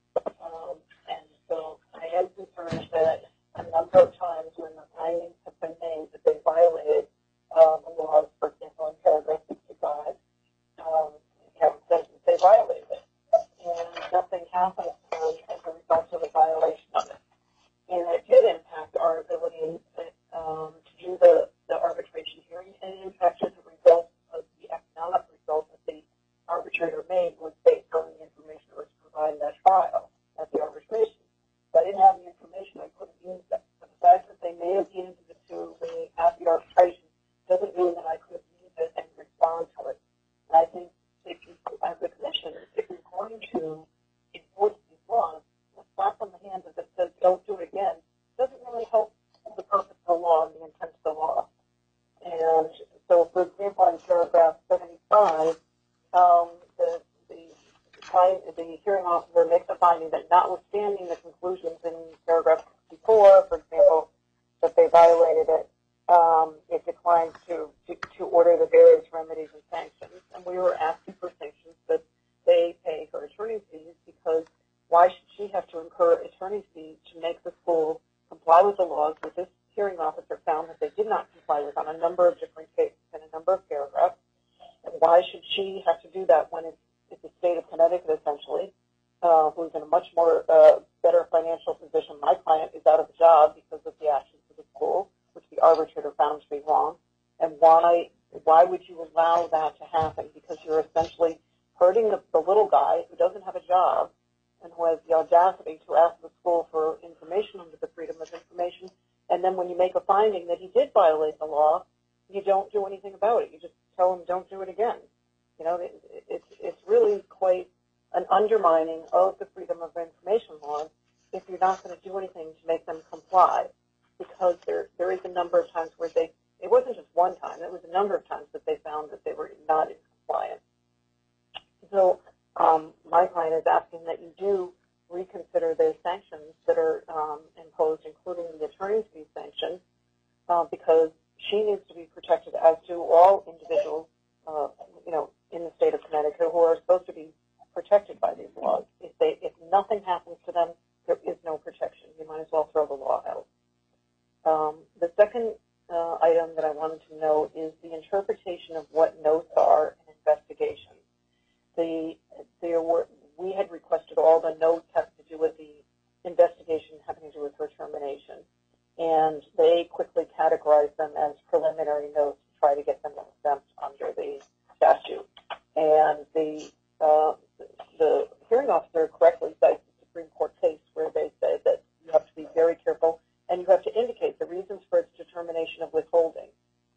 Um, and so I am concerned that a number of times when the findings have been made that they violated uh, the laws, for example, in paragraph sixty-five, um, have said that they violated it, and nothing happens to them as a result of the violation of it. And it did impact our ability um, to do the, the arbitration hearing, and it impacted the result of the economic result that the arbitrator made was based on the information that was provided at trial, at the arbitration. If I didn't have the information, I couldn't use it. But the fact that they may have used it to me at the arbitration doesn't mean that I could use it and respond to it. And I think if you, as a commissioner, if you're going to enforce these laws, a slap on the hand that says don't do it again doesn't really help the purpose of the law and the intent of the law. And so, for example, in paragraph seventy-five, um, the, the, the hearing officer makes a finding that notwithstanding the conclusions in paragraph sixty-four, for example, that they violated it, um, it declines to, to, to order the various remedies and sanctions. And we were asking for sanctions that they pay her attorney fees, because why should she have to incur attorney fees to make the school comply with the laws that this hearing officer found that they did not comply with on a number of different cases and a number of paragraphs? And why should she have to do that when it's, it's the state of Connecticut, essentially, uh, who's in a much more uh, better financial position? My client is out of a job because of the actions of the school, which the arbitrator found to be wrong. And why why would you allow that to happen? Because you're essentially hurting the, the little guy who doesn't have a job and who has the audacity to ask the school for information under the Freedom of Information. And then when you make a finding that he did violate the law, you don't do anything about it. You just tell him don't do it again. You know, it, it, it's really quite an undermining of the Freedom of Information laws if you're not going to do anything to make them comply, because there there is a number of times where they, it wasn't just one time, it was a number of times that they found that they were not in compliance. So um, my client is asking that you do reconsider the sanctions that are um, imposed, including the attorney's fee sanction, uh, because she needs to be protected, as do all individuals, uh, you know, in the state of Connecticut who are supposed to be protected by these laws. If they, if nothing happens to them, there is no protection. You might as well throw the law out. Um, the second uh, item that I wanted to note is the interpretation of what notes are in investigations. The, there were, we had requested all the notes having to do with the investigation having to do with her termination, and they quickly categorized them as preliminary notes to try to get them exempt under the statute. And the uh, the hearing officer correctly cites the Supreme Court case where they said that you have to be very careful and you have to indicate the reasons for its determination of withholding. They never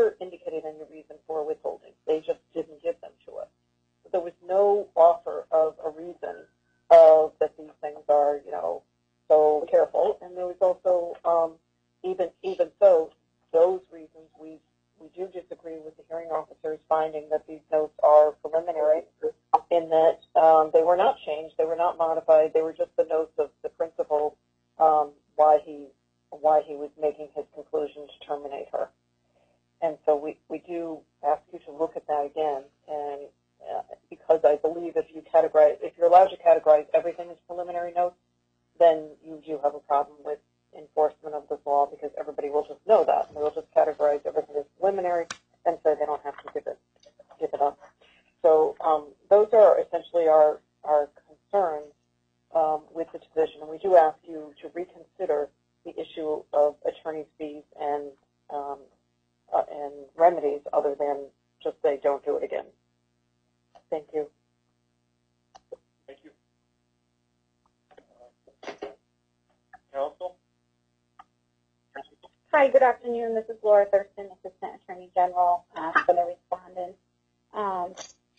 never indicated any reason for withholding. They just didn't give them to us. So there was no offer of a reason of that these things are, you know, so careful. And there was also, um, even even so, those reasons we we do disagree with the hearing officer's finding that these notes are preliminary, in that um, they were not changed, they were not modified, they were just the notes of the principal, um, why he why he was making his conclusion to terminate her. And so we, we do ask you to look at that again, and uh, because I believe if you categorize, if you're allowed to categorize everything as preliminary notes, then you do have a problem with enforcement of this law, because everybody will just know that, and they'll just categorize everything as preliminary, and so they don't have to give it give it up. So um, those are essentially our our concerns um, with the division, and we do ask you to reconsider the issue of attorney's fees and um, uh, and remedies, other than just say don't do it again. Thank you. Thank you. Uh, Counsel? Hi, good afternoon. This is Laura Thurston, Assistant Attorney General uh, for the respondents. Um,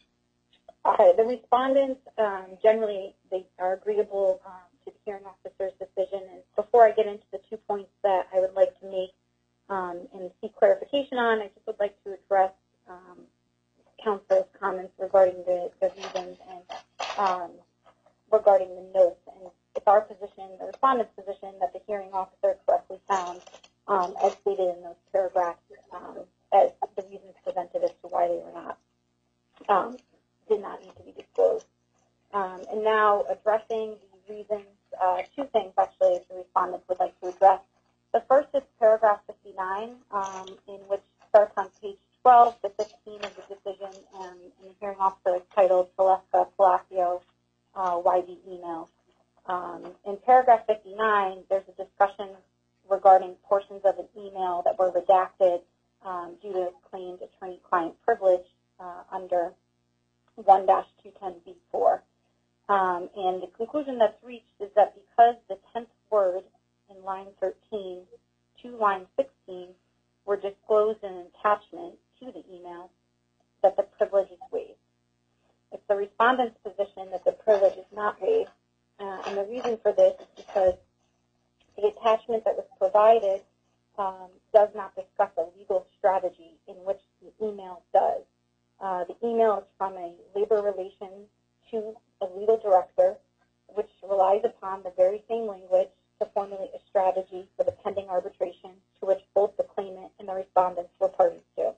uh, the respondents, um, generally, they are agreeable um, to the hearing officer's decision. And before I get into the two points that I would like to make um, and seek clarification on, I just would like to address um, counsel's comments regarding the, the reasons and um, regarding the notes. And it's our position, the respondent's position, that the hearing officer correctly found, um, as stated in those paragraphs, um, as the reasons presented as to why they were not, um, did not need to be disclosed. Um, and now addressing the reasons, uh, two things actually the respondents would like to address. The first is paragraph fifty-nine, um, in which starts on page twelve to fifteen of the decision, and, and the hearing officer is titled Celeste Palacio uh, Y D email. Um, in paragraph fifty-nine, there's a discussion regarding portions of an email that were redacted um, due to claimed attorney-client privilege uh, under one dash two ten B four. Um, and the conclusion that's reached is that because the tenth word in line thirteen to line sixteen were disclosed in an attachment to the email, that the privilege is waived. It's the respondent's position that the privilege is not waived, uh, and the reason for this is because the attachment that was provided um, does not discuss a legal strategy, in which the email does. Uh, the email is from a labor relations to a legal director, which relies upon the very same language to formulate a strategy for the pending arbitration to which both the claimant and the respondents were parties to.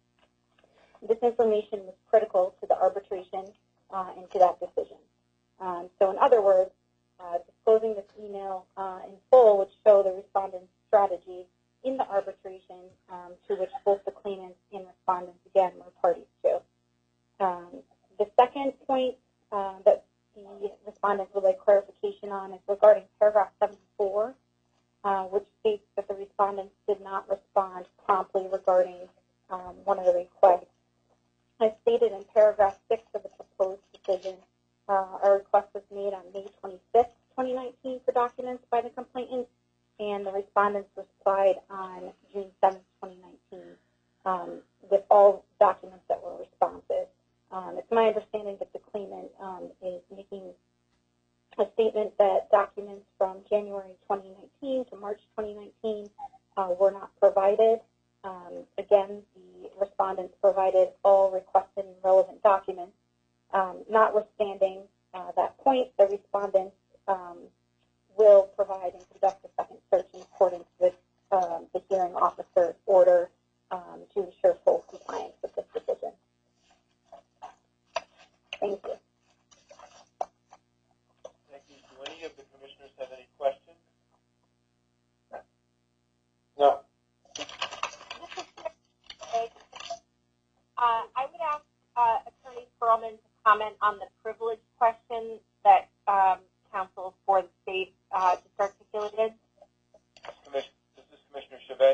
This information was critical to the arbitration uh, and to that decision. Um, so in other words, uh, disclosing this email uh, in full would show the respondent's strategy in the arbitration um, to which both the claimants and respondents, again, were parties to. Um, the second point uh, that the respondents would like clarification on is regarding paragraph seventy-four, uh, which states that the respondents did not respond promptly regarding um, one of the requests. As stated in paragraph six of the proposed decision, uh, a request was made on May twenty-fifth, twenty nineteen for documents by the complainant, and the respondents replied on June seventh, twenty nineteen, um, with all documents that were responsive. Um, it's my understanding that the claimant um, is making a statement that documents from January twenty nineteen to March twenty nineteen uh, were not provided. Um, again, the respondents provided all requested and relevant documents. Um, notwithstanding uh, that point, the respondents um, will provide and conduct a second search in accordance with um, the hearing officer's order um, to ensure full compliance with this decision. Thank you. Thank you. Do any of the commissioners have any questions? No. Uh, I would ask uh, Attorney Perlman to comment on the privilege question that um, counsel for the state uh, just articulated. Commission, this is Commissioner Chavez.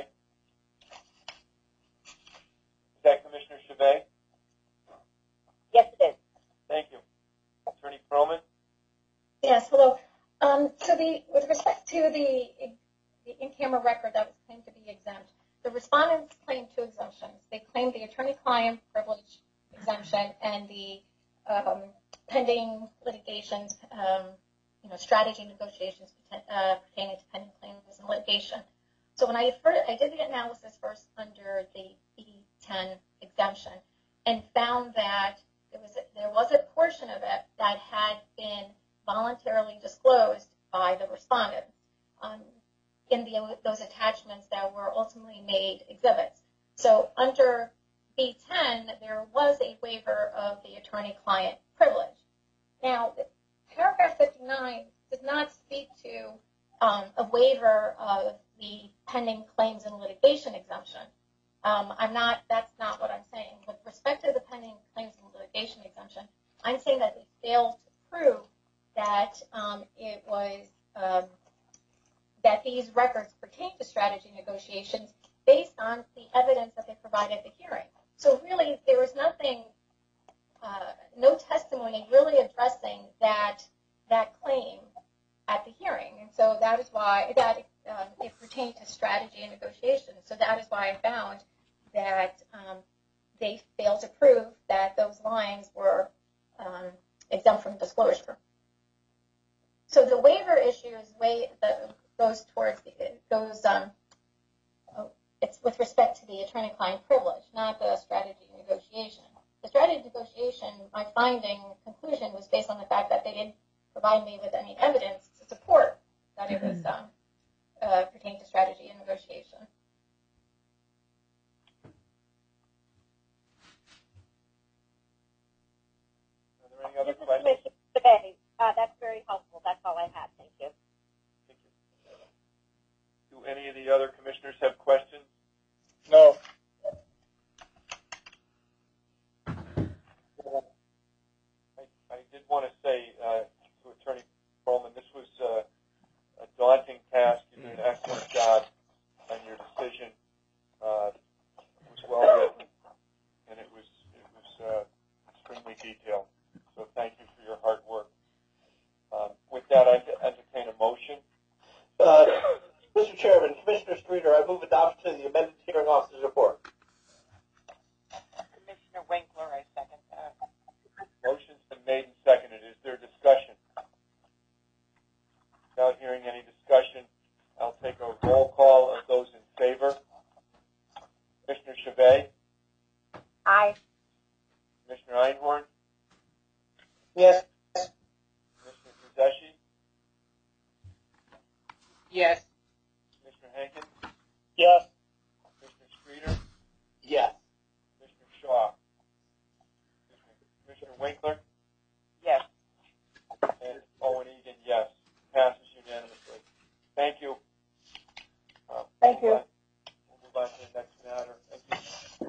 Is that Commissioner Chavez? Yes, it is. Thank you. Attorney Perlman? Yes, hello. Um, so the, with respect to the, the in-camera record that was claimed to be exempt, the respondents claimed two exemptions. They claimed the attorney-client privilege exemption and the um, pending litigations, um, you know, strategy negotiations uh, pertaining to pending claims and litigation. So when I first, I did the analysis first under the B ten exemption and found that there was a, there was a portion of it that had been voluntarily disclosed by the respondents um, in the, those attachments that were ultimately made exhibits. So under B ten, there was a waiver of the attorney-client privilege. Now, paragraph fifty-nine does not speak to um, a waiver of the pending claims and litigation exemption. Um, I'm not, that's not what I'm saying. With respect to the pending claims and litigation exemption, I'm saying that they failed to prove that um, it was, um, that these records pertain to strategy negotiations based on the evidence that they provided at the hearing. So really, there was nothing, uh, no testimony really addressing that, that claim at the hearing. And so that is why, that um, it pertained to strategy and negotiations. So that is why I found that um, they failed to prove that those lines were um, exempt from disclosure. So the waiver issue is way the, goes towards the, goes um, oh, it's with respect to the attorney-client privilege, not the strategy negotiation. The strategy negotiation, my finding conclusion was based on the fact that they didn't provide me with any evidence to support that it was um, uh, pertaining to strategy and negotiation. Are there any other This is questions? Commissioner Sabay. Uh, that's very helpful. That's all I had. Thank you. Thank you. Do any of the other commissioners have questions? No. I, I did want to say uh, to Attorney Perlman, this was uh, a daunting task. You did an excellent job on your decision. Uh, it was well written, and it was it was uh, extremely detailed. So thank you for your hard work. Um, with that, I entertain a motion. Uh, Mister Chairman, Commissioner Streeter, I move adoption of the amended hearing officer's report. Commissioner Winkler, I second that. Motion's been made and seconded. Is there discussion? Without hearing any discussion, I'll take a roll call of those in favor. Commissioner Chavez? Aye. Commissioner Einhorn? Yes. Commissioner Kuzeshi? Yes. Commissioner Hankins? Yes. Commissioner Streeter? Yes. Commissioner Shaw? Commissioner Winkler? Yes. And Owen Egan, yes. Passes unanimously. Thank you. Uh, Thank we'll you. move on- We'll move on to the next matter. Thank you.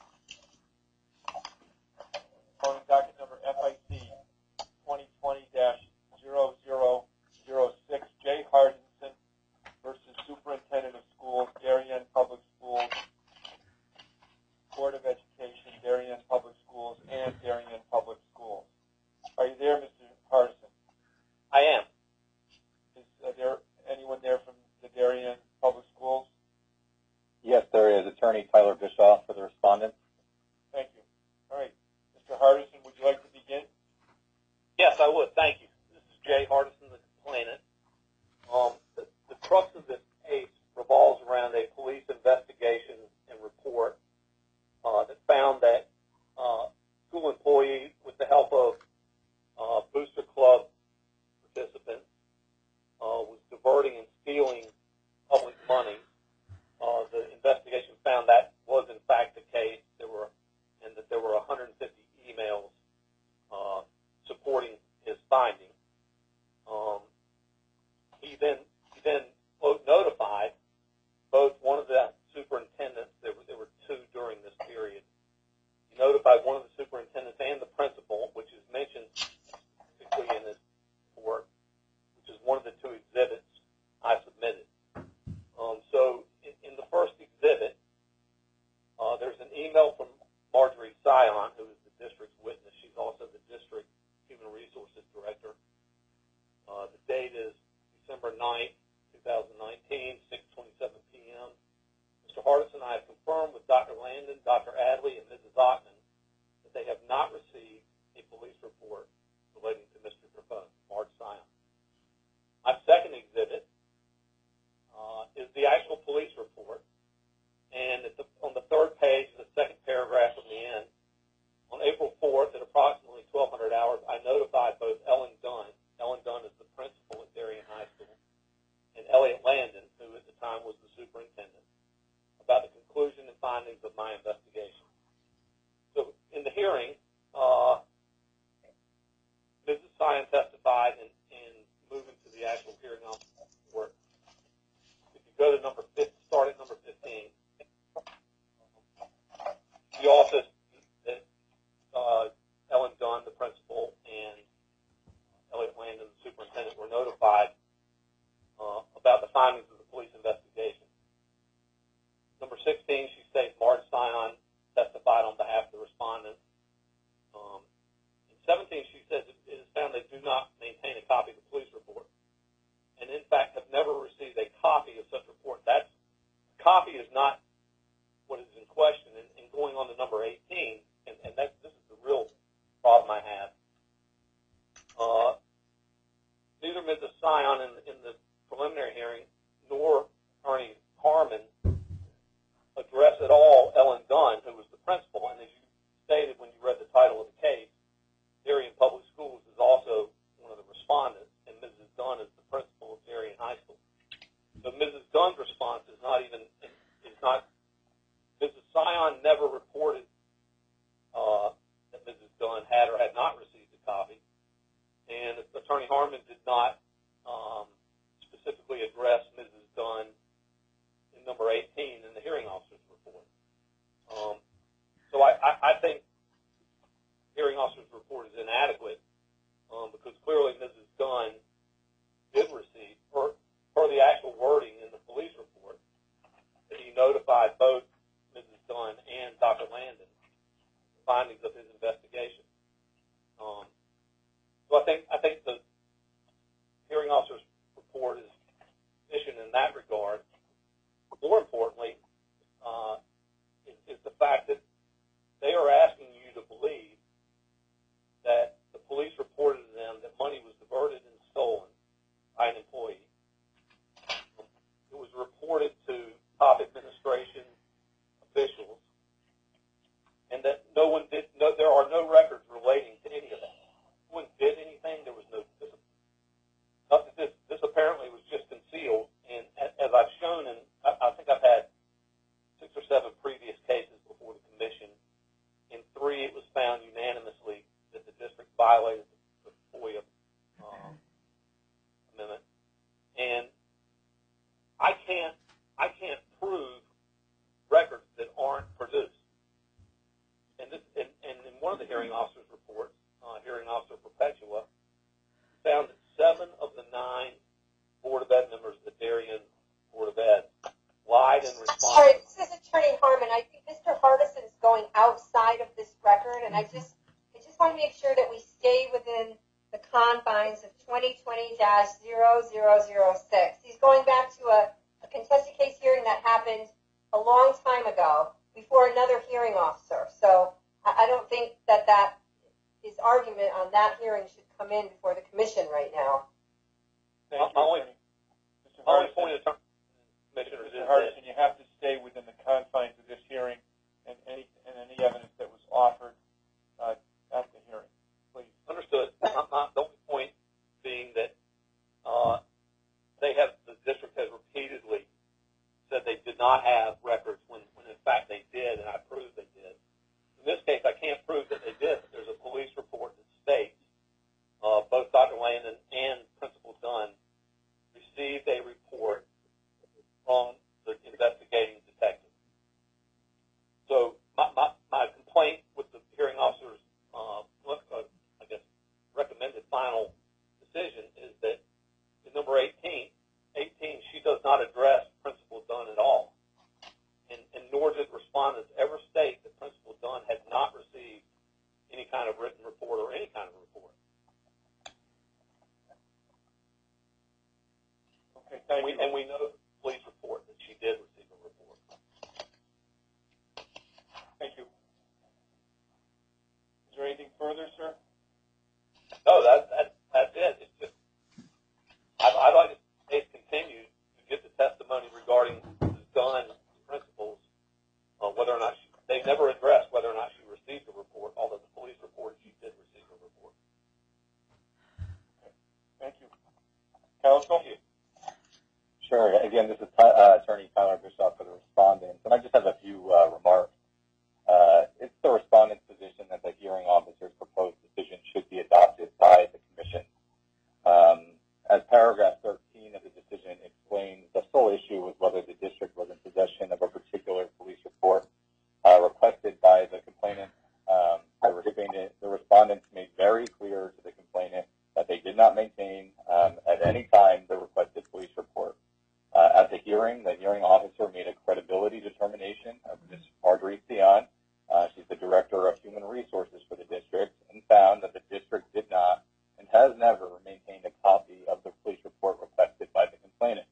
Calling docket number F I C twenty twenty dash zero zero zero six, Jay Hardinson versus Superintendent of Schools, Darien Public Schools, Board of Education, Darien Public Schools, and Darien Public Schools. Are you there, Mister Hardison? I am. Is uh, there anyone there from the Darien Public Schools? Yes, there is. Attorney Tyler Bischoff for the respondent. Thank you. All right. Mister Hardison, would you like to begin? Yes, I would. Thank you. This is Jay Hardison, the complainant. Um, the, the crux of this case revolves around a police investigation and report uh, that found that uh, school employee, with the help of uh, Booster Club participants, uh, was diverting and stealing public money. Uh, the investigation found that was in fact the case. There were, and that there were one hundred fifty emails uh, supporting his finding. Um, he then he then notified both one of the superintendents. There were there were two during this period. He notified one of the superintendents and the principal, which is mentioned specifically in this report, which is one of the two exhibits I submitted. Um, so in, in the first exhibit, uh, there's an email from Marjorie Sion, who is the district's witness. She's also the district human resources director. Uh, the date is December ninth, twenty nineteen, six twenty-seven p m Mister Hardison and I number eighteen, and, and that, this is the real problem I have. Uh, neither Missus Sion in, in the preliminary hearing nor Attorney Harmon address at all Ellen Dunn, who was the principal. And as you stated when you read the title of the case, Darien Public Schools is also one of the respondents, and Missus Dunn is the principal of Darien High School. So Missus Dunn's response is not even, is not, Missus Sion never reported uh, that Missus Dunn had or had not received a copy, and Attorney Harmon did not um, specifically address Missus Dunn in number eighteen in the hearing officer's report. Um, so I, I, I think the hearing officer's report is inadequate um, because clearly Missus Dunn did receive, per, per the actual wording in the police report, that he notified both Missus Dunn and Doctor Landon the findings of his investigation. Um, so I think I think the hearing officer's report is sufficient in that regard. More importantly, uh, is, is the fact that they are asking you to believe that the police reported to them that money was diverted and stolen by an employee. It was reported to top administration officials, and that no one did. No, there are no records relating to any of that. No one did anything. There was no discipline. This, this apparently was just concealed, and as I've shown, and I, I think I've had six or seven previous cases before the commission. In three, it was found unanimously that the district violated the FOIA um, amendment, and I can't, I can't prove records that aren't produced. And, this, and, and in one of the hearing officer's reports, uh, hearing officer Perpetua found that seven of the nine Board of Ed members of the Darien Board of Ed lied in response. Sorry, this is Attorney Harmon. I think Mister Hardison is going outside of this record, and I just, I just want to make sure that we stay within the confines of twenty twenty dash zero zero zero six. He's going back to a, a contested case hearing that happened a long time ago before another hearing officer. So I, I don't think that that his argument on that hearing should come in before the commission right now. Thank you, only, Mister only Hardison. point of time, Commissioners, Mister is Hardison, that you have to stay within the confines of this hearing and any and any evidence that was offered uh, at the hearing. Please. Understood. My, my, the only point being that uh, they have, the district has repeatedly said they did not have records when, when in fact they did, and I proved they did. In this case, I can't prove that they did, but there's a police report that states uh, both Doctor Landon and Principal Dunn received a report from the investigating detective. So my, my, my complaint with the hearing officer's, uh, I guess, recommended final decision is that in number eighteen, eighteen, she does not address Principal Dunn at all. And, and nor did respondents ever state that Principal Dunn had not received any kind of written report or any kind of report. Okay, thank and we, you. And we know the police report that she did receive a report. Thank you. Is there anything further, sir? No, that, that, that's it. It's just, I'd, I'd like to see it continue to get the testimony regarding Missus Dunn's principals, uh, whether or not she, they never addressed whether or not she received a report, although the police reported she did receive a report. Okay. Thank you. Counsel? Thank you. Sure. Again, this is uh, Attorney Tyler Bischoff for the respondents, and I just have a few uh, remarks. Uh, it's the respondent's position that the hearing officer's proposed decision should be adopted by the commission. Um, as paragraph thirteen of the decision explains, the sole issue was whether the district was in possession of a particular police report uh, requested by the complainant. Um, the, respondent, the respondents made very clear to the complainant that they did not maintain um, at any time the requested police report. Uh, at the hearing, the hearing officer made a credibility determination of Miz Marjorie Sion. Uh, she's the director of human resources for the district, and found that the district did not and has never maintained a copy of the police report requested by the complainant.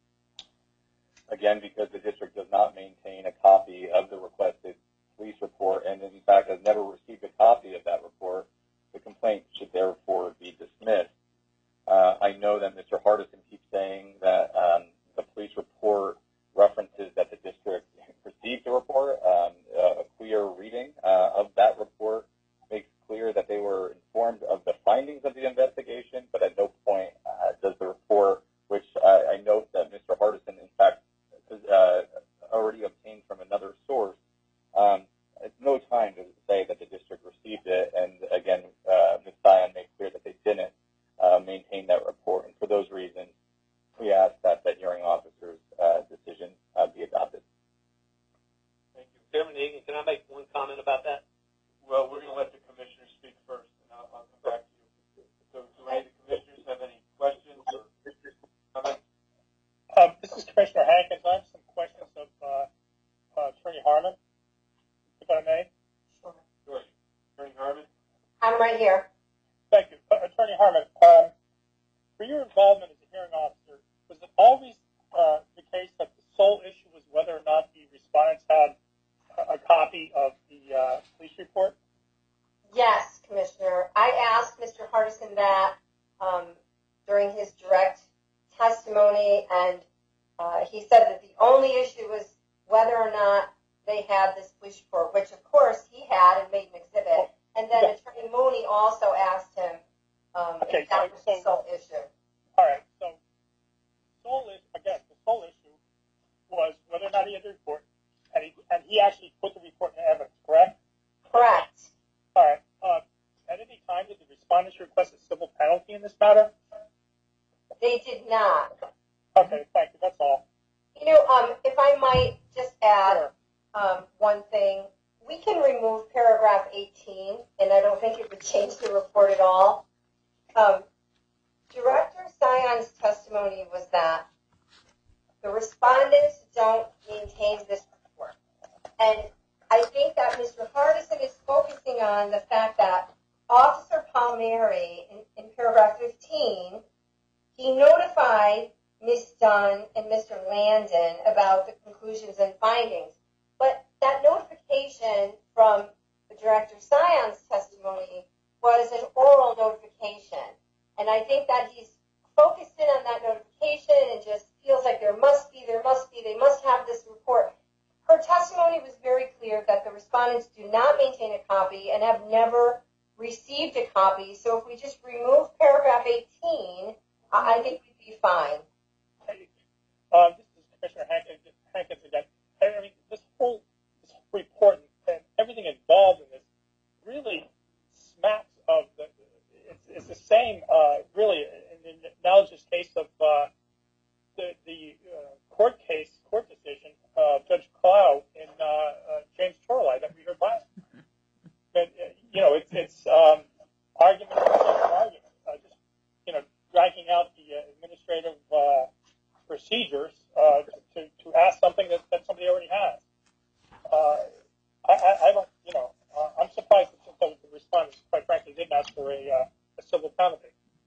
Again, because the district does not maintain a copy of the requested police report, and in fact never received a copy of that report, the complaint should therefore be dismissed. Uh, I know that Mister Hardison keeps saying that um, the police report references that the district received the report. Um, a clear reading uh, of that report makes clear that they were informed of the findings of the investigation, but at no point uh, does the report, which uh, I note that Mister Hardison, in fact, uh, already obtained from another source, um, at no time does it say that the district received it. And again, uh, Miz Sion made clear that they didn't uh, maintain that report. And for those reasons, we ask that the hearing officer's uh, decision uh, be adopted. Thank you. Chairman Egan, can I make one comment about that? Well, we're going to let the commissioner speak first, and I'll, I'll come back to you. So do any of the commissioners have any questions or comments? Um, this is Commissioner Hankins. I have some questions of uh, uh, Attorney Harmon, if I may. Sure. Sure. Attorney Harmon? I'm right here. Thank you. Uh, Attorney Harmon, um, for your involvement as a hearing officer, was it always uh, the case that the sole issue was whether or not the respondents had a, a copy of the uh, police report? Yes, Commissioner. I asked Mister Hardison that um, during his direct testimony, and uh, he said that the only issue was whether or not they had this police report, which of course he had and made an exhibit. And then Yeah. Attorney Mooney also asked him um, Okay, if that so- was the sole issue. All right. So, sole is, again, the sole issue was whether or not he had the report, and he, and he actually put the report in evidence, correct? Correct. All right. Uh, at any time, did the respondents request a civil penalty in this matter? They did not. Okay, thank you. That's all. You know, um, if I might just add Sure. um, one thing, we can remove paragraph eighteen, and I don't think it would change the report at all. Um, Director Sion's testimony was that the respondents don't maintain this report. And I think that Mister Hardison is focusing on the fact that Officer Palmieri, in, in paragraph fifteen, he notified Miz Dunn and Mister Landon about the conclusions and findings. But that notification from the Director Sion's testimony was an oral notification. And I think that he's focused in on that notification and just feels like there must be, there must be, they must have this report. Her testimony was very clear that the respondents do not maintain a copy and have never received a copy. So if we just remove paragraph eighteen, I I think we'd be fine. Uh, this is Commissioner Hankins, Hankins again. I mean, this whole, this whole report and everything involved in this really smacks of the, it's, it's the same, uh, really, in the analogous case of uh, the, the uh, court case, court decision of Judge Clow in uh, uh, James Torley that we heard last. But, uh, you know, it's, it's um, argument for argument. Uh, just, you know, dragging out the uh, administrative uh, procedures uh, to, to ask something that, that somebody already has. Uh, I, I, I don't, you know, uh, I'm surprised that the, the respondents, quite frankly, didn't ask for a, uh, a civil penalty.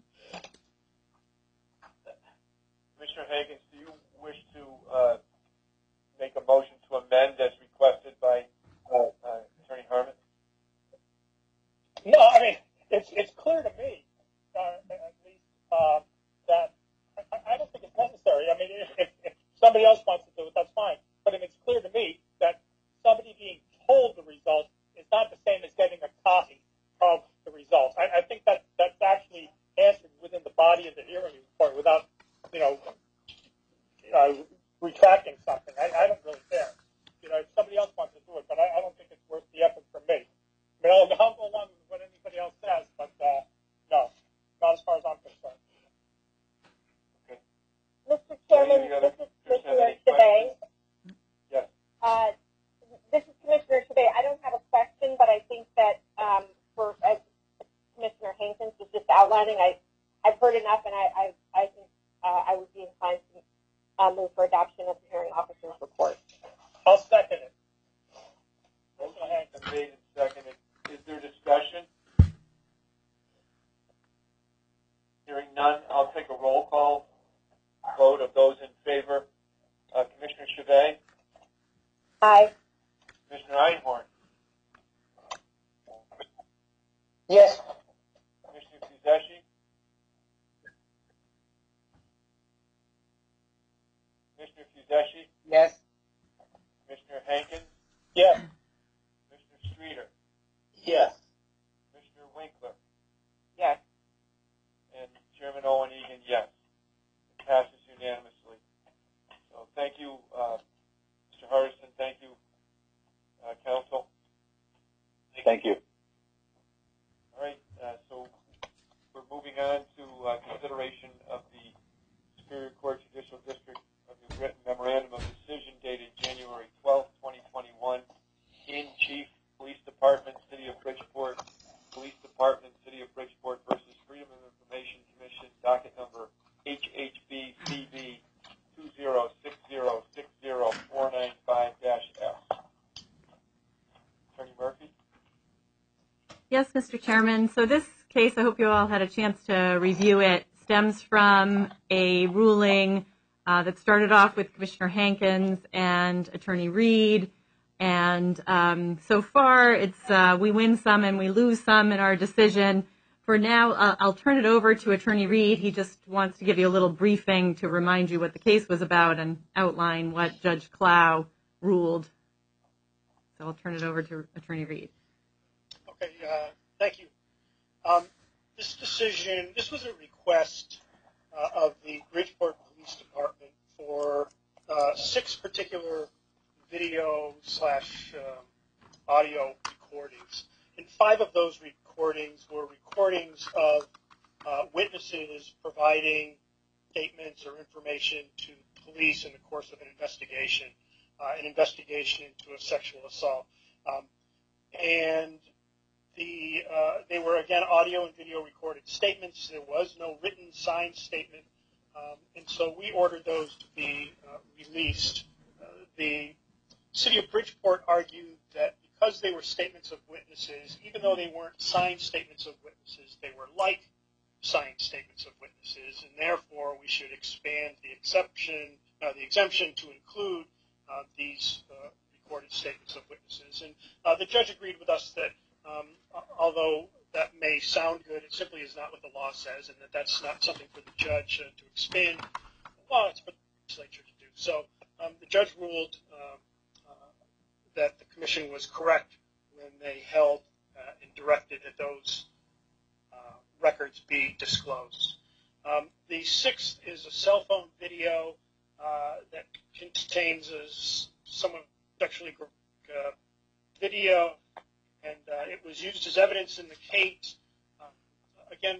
Commissioner Higgins, do you wish to uh, make a motion to amend as requested by uh, uh, Attorney Harmon? No, I mean, it's, it's clear to me, uh, at least, uh, that I, I don't think it's necessary. I mean, if, if, if somebody else wants to do it, that's fine. But if it's clear to me that somebody being told the results is not the same as getting a copy of the results, I, I think that that's actually answered within the body of the hearing report without, you know, uh, retracting something. I, I don't really care. You know, if somebody else wants to do it, but I, I don't think it's worth the effort for me. I mean, I'll, I'll go along with what anybody else says, but uh, no, not as far as I'm concerned. Mister Chairman, this is Commissioner Chabay. Yes. Uh, this is Commissioner Chabay. I don't have a question, but I think that um, for as Commissioner Hankins was just outlining, I, I've heard enough, and I, I, I think uh, I would be inclined to uh, move for adoption of the hearing officer's report. I'll second it. Motion has been made and seconded. Is there discussion? Hearing none, I'll take a roll call vote of those in favor. Uh, Commissioner Chabay? Aye. Commissioner Einhorn? Yes. Commissioner Fuseshi? Commissioner Fuseshi? Yes. Commissioner Hankins? Yes. Commissioner Streeter? Yes. Commissioner Winkler? Yes. And Chairman Owen Egan, yes. It passes unanimously. So thank you, uh, Mister Hardison. Thank you, uh, Council. Thank you. All right, uh, so we're moving on to uh, consideration of the Superior Court Judicial District of the written memorandum of decision dated January twelfth, twenty twenty-one, in Chief, Police Department, City of Bridgeport, Police Department, City of Bridgeport versus Freedom of Information Commission, docket number H H B C V two zero six zero six zero four nine five dash F. Attorney Murphy? Yes, Mister Chairman. So this case, I hope you all had a chance to review it, stems from a ruling uh, that started off with Commissioner Hankins and Attorney Reed. And um, so far, it's uh, we win some and we lose some in our decision. For now, uh, I'll turn it over to Attorney Reed. He just wants to give you a little briefing to remind you what the case was about and outline what Judge Clow ruled. So I'll turn it over to Attorney Reed. Okay, uh, thank you. Um, this decision, this was a request uh, of the Bridgeport Police Department for uh, six particular video slash um, audio recordings. And five of those recordings were recordings of uh, witnesses providing statements or information to police in the course of an investigation, uh, an investigation into a sexual assault. Um, and the uh, they were, again, audio and video recorded statements. There was no written signed statement. Um, and so we ordered those to be uh, released. Uh, the City of Bridgeport argued that because they were statements of witnesses, even though they weren't signed statements of witnesses, they were like signed statements of witnesses, and therefore we should expand the exception, uh, the exemption to include uh, these uh, recorded statements of witnesses. And uh, the judge agreed with us that um, although that may sound good, it simply is not what the law says, and that that's not something for the judge uh, to expand the law. It's for the legislature to do. So um, the judge ruled um, uh, that the commission was correct when they held uh, and directed that those uh, records be disclosed. Um, the sixth is a cell phone video uh, that contains a somewhat sexually uh, video, and uh, it was used as evidence in the case. Um, again,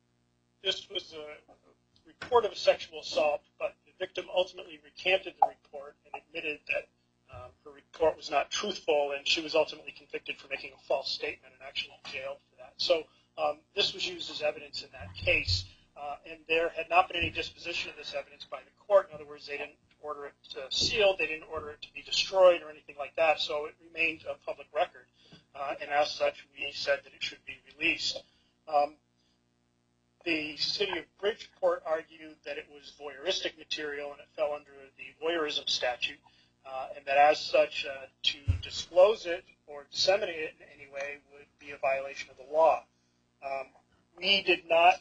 this was a report of a sexual assault, but the victim ultimately recanted the report and admitted that um, her report was not truthful, and she was ultimately convicted for making a false statement and actually jailed for that. So um, this was used as evidence in that case, uh, and there had not been any disposition of this evidence by the court. In other words, they didn't order it uh, sealed, they didn't order it to be destroyed or anything like that, so it remained a public record. Uh, and as such, we said that it should be released. Um, the City of Bridgeport argued that it was voyeuristic material and it fell under the voyeurism statute, uh, and that as such, uh, to disclose it or disseminate it in any way would be a violation of the law. Um, we did not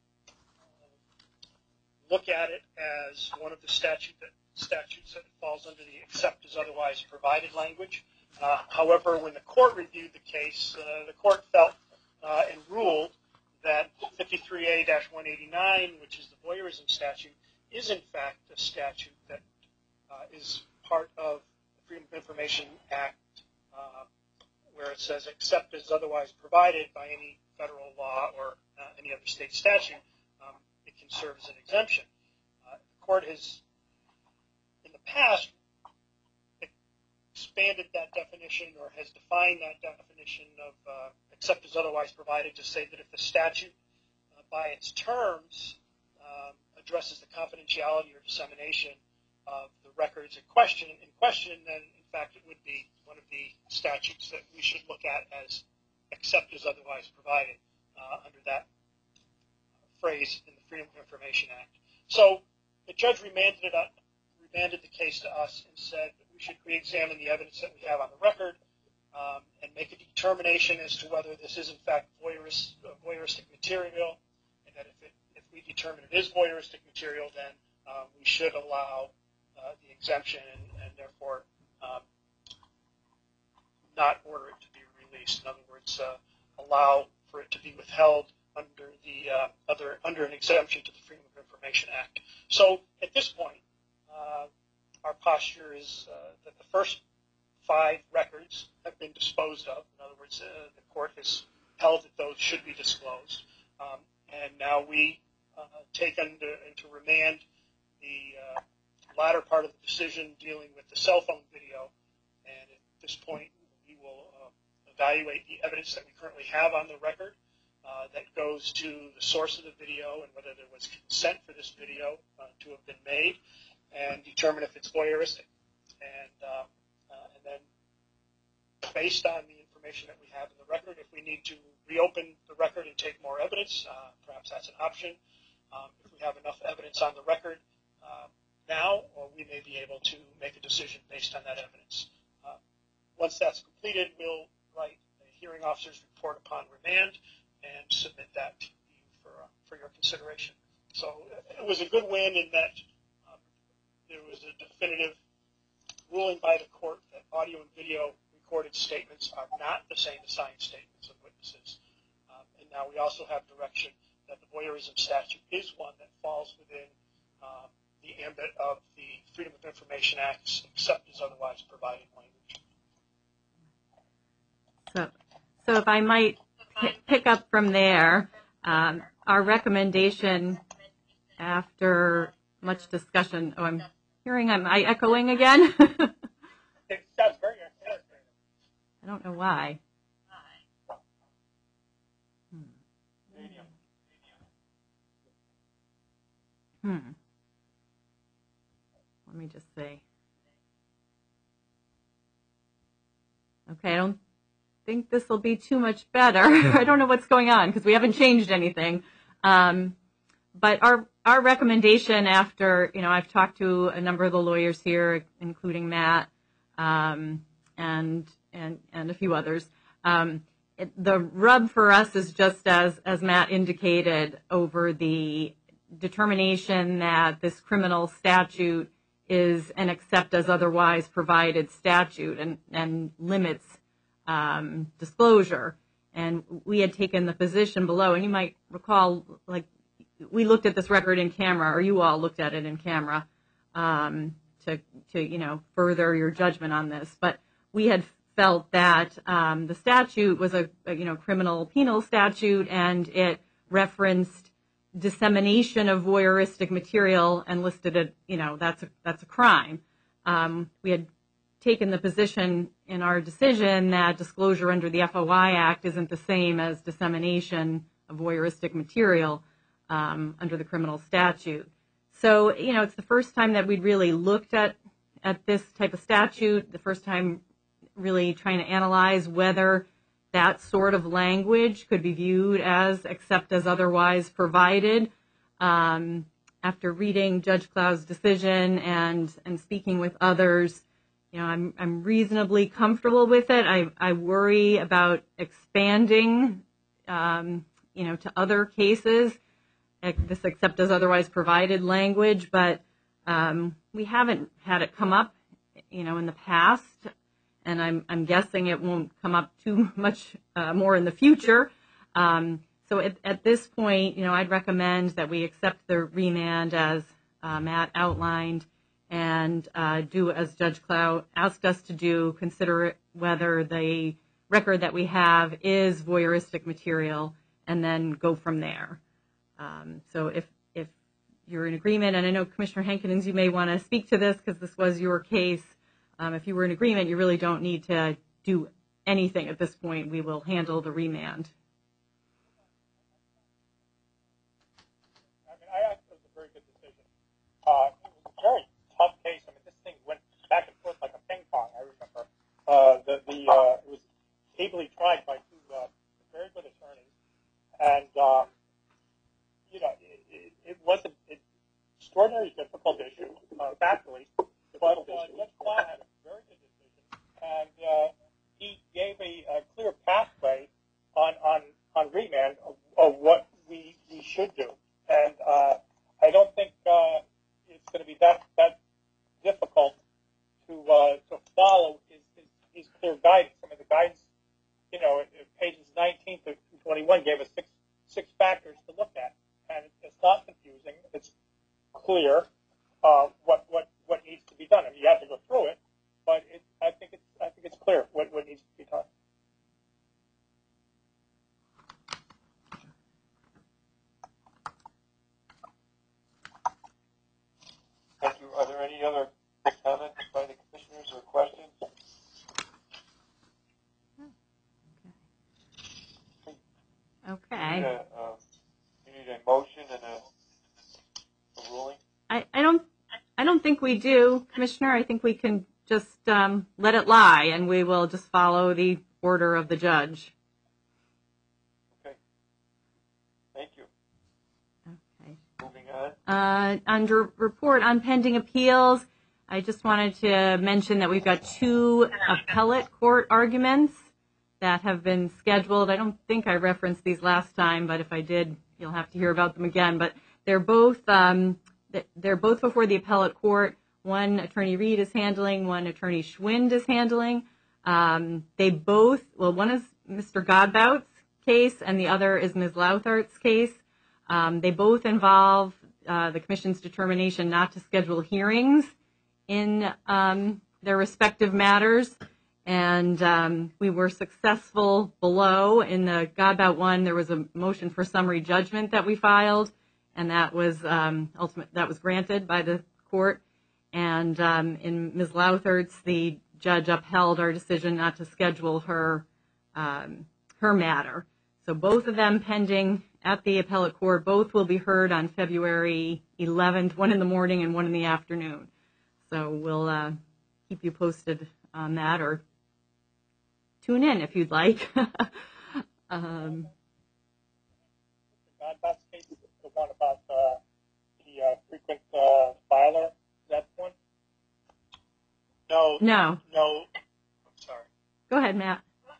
look at it as one of the statute that, statutes that falls under the except as otherwise provided language. Uh, however, when the court reviewed the case, uh, the court felt uh, and ruled that fifty-three A one eighty-nine, which is the voyeurism statute, is in fact a statute that uh, is part of the Freedom of Information Act, uh, where it says except as otherwise provided by any federal law or uh, any other state statute, um, it can serve as an exemption. Uh, the court has, in the past, expanded that definition or has defined that definition of uh, except as otherwise provided to say that if the statute uh, by its terms um, addresses the confidentiality or dissemination of the records in question, in question, then in fact it would be one of the statutes that we should look at as except as otherwise provided uh, under that phrase in the Freedom of Information Act. So the judge remanded it up, remanded the case to us and said that we should re-examine the evidence that we have on the record um, and make a determination as to whether this is in fact voyeurist, uh, voyeuristic material, and that if, it, if we determine it is voyeuristic material, then uh, we should allow uh, the exemption and, and therefore um, not order it to be released. In other words, uh, allow for it to be withheld under the uh, other under an exemption to the Freedom of Information Act. So at this point, uh, our posture is uh, that the first five records have been disposed of. In other words, uh, the court has held that those should be disclosed, um, and now we uh, take into, into remand the uh, latter part of the decision dealing with the cell phone video. And at this point, we will uh, evaluate the evidence that we currently have on the record uh, that goes to the source of the video and whether there was consent for this video uh, to have been made, and determine if it's voyeuristic. And, um, uh, and then, based on the information that we have in the record, if we need to reopen the record and take more evidence, uh, perhaps that's an option. Um, if we have enough evidence on the record uh, now, or we may be able to make a decision based on that evidence. Uh, once that's completed, we'll write a hearing officer's report upon remand and submit that to you for, uh, for your consideration. So uh, it was a good win in that um, there was a definitive ruling by the court that audio and video recorded statements are not the same as signed statements of witnesses. Um, and now we also have direction that the voyeurism statute is one that falls within um, the ambit of the Freedom of Information Act's except as otherwise provided language. So, so if I might p- pick up from there, um, our recommendation after much discussion. Oh, I'm hearing, am I echoing again? It sounds very interesting. I don't know why. Hmm. Hmm. Let me just see. Okay, I don't think this will be too much better. I don't know what's going on because we haven't changed anything. Um, but our our recommendation after, you know, I've talked to a number of the lawyers here, including Matt um, and and and a few others. Um, it, the rub for us is just as as Matt indicated over the determination that this criminal statute is an except as otherwise provided statute and, and limits um, disclosure. And we had taken the position below, and you might recall, like, we looked at this record in camera, or you all looked at it in camera, um, to, to, you know, further your judgment on this. But we had felt that um, the statute was a, a, you know, criminal penal statute, and it referenced dissemination of voyeuristic material and listed it, you know, that's a, that's a crime. Um, we had taken the position in our decision that disclosure under the F O I Act isn't the same as dissemination of voyeuristic material um, under the criminal statute. So, you know, it's the first time that we'd really looked at, at this type of statute, the first time really trying to analyze whether that sort of language could be viewed as except as otherwise provided. Um, after reading Judge Clough's decision and, and speaking with others, you know, I'm, I'm reasonably comfortable with it. I, I worry about expanding, um, you know, to other cases, this except as otherwise provided language, but um, we haven't had it come up, you know, in the past. And I'm, I'm guessing it won't come up too much uh, more in the future. Um, so at, at this point, you know, I'd recommend that we accept the remand as uh, Matt outlined and uh, do as Judge Clough asked us to do, consider whether the record that we have is voyeuristic material, and then go from there. Um, so if, if you're in agreement, and I know Commissioner Hankins, you may want to speak to this because this was your case. Um, if you were in agreement, you really don't need to do anything at this point. We will handle the remand. I mean, I think it was a very good decision. Uh, it was a very tough case. I mean, this thing went back and forth like a ping pong, I remember. Uh, the, the, uh, it was ably tried by two uh, very good attorneys. And, um, you know, it, it, it was an extraordinarily difficult issue, uh, factually. But uh, Judge Clough had a very good decision. And uh, he gave a, a clear pathway on on on remand of, of what we we should do, and uh, I don't think uh, it's going to be that that difficult to uh, to follow his, his his clear guidance. I mean, the guidance, you know, at, at pages nineteen to twenty-one gave us six six factors to look at, and it's not confusing. It's clear uh, what what what needs to be done. I mean, you have to go through it, but it, I think it's I think it's clear what, what needs to be done. Thank you. Are there any other comments by the commissioners or questions? Okay. You need a, uh, you need a motion and a, a ruling? I, I don't I don't think we do, Commissioner. I think we can just um, let it lie, and we will just follow the order of the judge. Okay. Thank you. Okay. Moving on. Uh, under report on pending appeals, I just wanted to mention that we've got two appellate court arguments that have been scheduled. I don't think I referenced these last time, but if I did, you'll have to hear about them again. But they're both um, they're both before the appellate court. One Attorney Reed is handling, one Attorney Schwind is handling. Um, they both, well, one is Mister Godbout's case, and the other is Miz Louthart's case. Um, they both involve uh, the Commission's determination not to schedule hearings in um, their respective matters. And um, we were successful below. In the Godbout one, there was a motion for summary judgment that we filed, and that was um, ultimate. That was granted by the court. And um, in Miz Louthart's, the judge upheld our decision not to schedule her um, her matter. So both of them pending at the appellate court. Both will be heard on February eleventh, one in the morning and one in the afternoon. So we'll uh, keep you posted on that, or tune in if you'd like. um, Godbout's case is the one about uh, the uh, frequent uh, filer. That one? No. No. No. I'm sorry. Go ahead, Matt.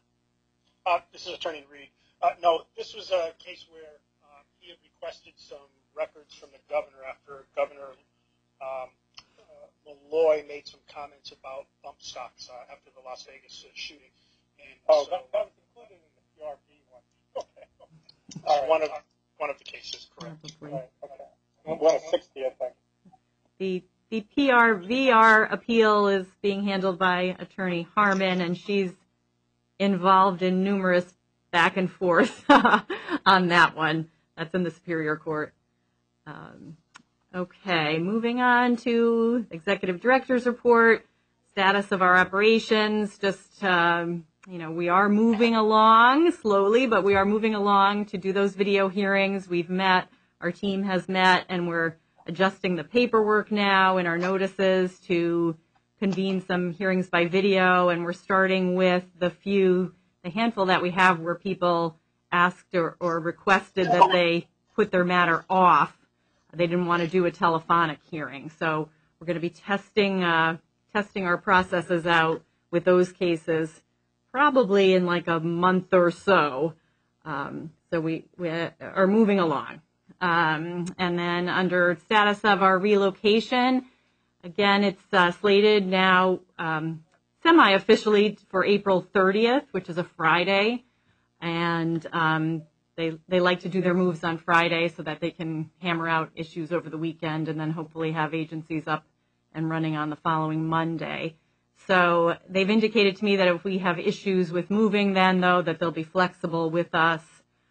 Uh, this is Attorney Reed. Uh, no, this was a case where uh, he had requested some records from the governor after Governor um, uh, Malloy made some comments about bump stocks uh, after the Las Vegas uh, shooting. And oh, so, that, that was included in the P R B one. Okay. All right. One of one of the cases, correct? Right, okay. one of sixty, I think. The the P R V R appeal is being handled by Attorney Harmon, and she's involved in numerous back and forth on that one. That's in the Superior Court. Um, okay, moving on to Executive Director's report, status of our operations. Just, um, you know, we are moving along slowly, but we are moving along to do those video hearings. We've met, our team has met, and we're adjusting the paperwork now in our notices to convene some hearings by video, and we're starting with the few, the handful that we have where people asked or, or requested that they put their matter off. They didn't want to do a telephonic hearing. So we're going to be testing, uh, testing our processes out with those cases probably in like a month or so. Um, so we, we are moving along. Um, and then under status of our relocation, again, it's uh, slated now um, semi-officially for April thirtieth, which is a Friday. And um, they they like to do their moves on Friday so that they can hammer out issues over the weekend and then hopefully have agencies up and running on the following Monday. So they've indicated to me that if we have issues with moving then, though, that they'll be flexible with us.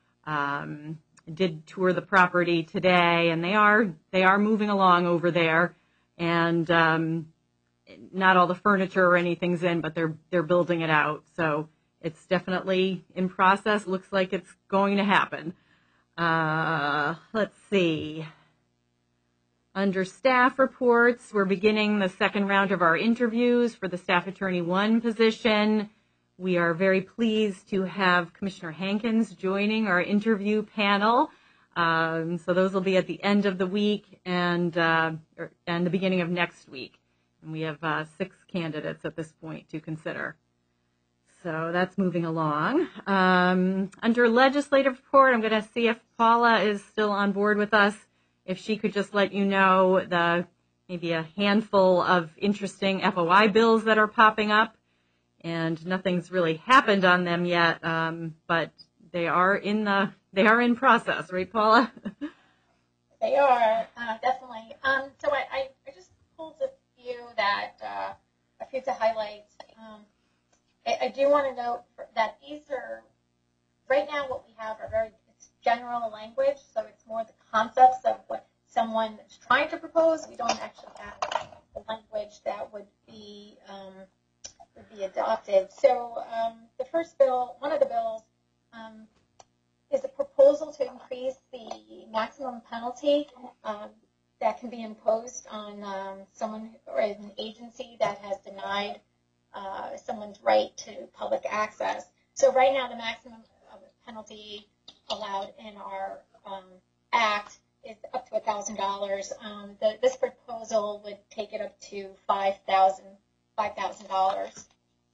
Um, did tour the property today, and they are they are moving along over there. And um, not all the furniture or anything's in, but they're they're building it out. So it's definitely in process. Looks like it's going to happen. Uh, let's see. Under staff reports, we're beginning the second round of our interviews for the staff attorney one position. We are very pleased to have Commissioner Hankins joining our interview panel. Um, so those will be at the end of the week and uh, or, and the beginning of next week. And we have uh, six candidates at this point to consider. So that's moving along. Um, under legislative report, I'm going to see if Paula is still on board with us. If she could just let you know the maybe a handful of interesting F O I bills that are popping up, and nothing's really happened on them yet, um, but they are in the they are in process, right, Paula? They are, uh, definitely. Um, so I, I, I just pulled a few that uh, a few to highlight. Um, I, I do want to note that these are, right now what we have are very, it's general language, so it's more the concepts of what someone is trying to propose. We don't actually have the language that would be, um, would be adopted. So um, the first bill, one of the bills, um, is a proposal to increase the maximum penalty um, that can be imposed on um, someone or an agency that has denied uh, someone's right to public access. So right now, the maximum penalty allowed in our um, act is up to one thousand dollars. Um, the, this proposal would take it up to five thousand dollars.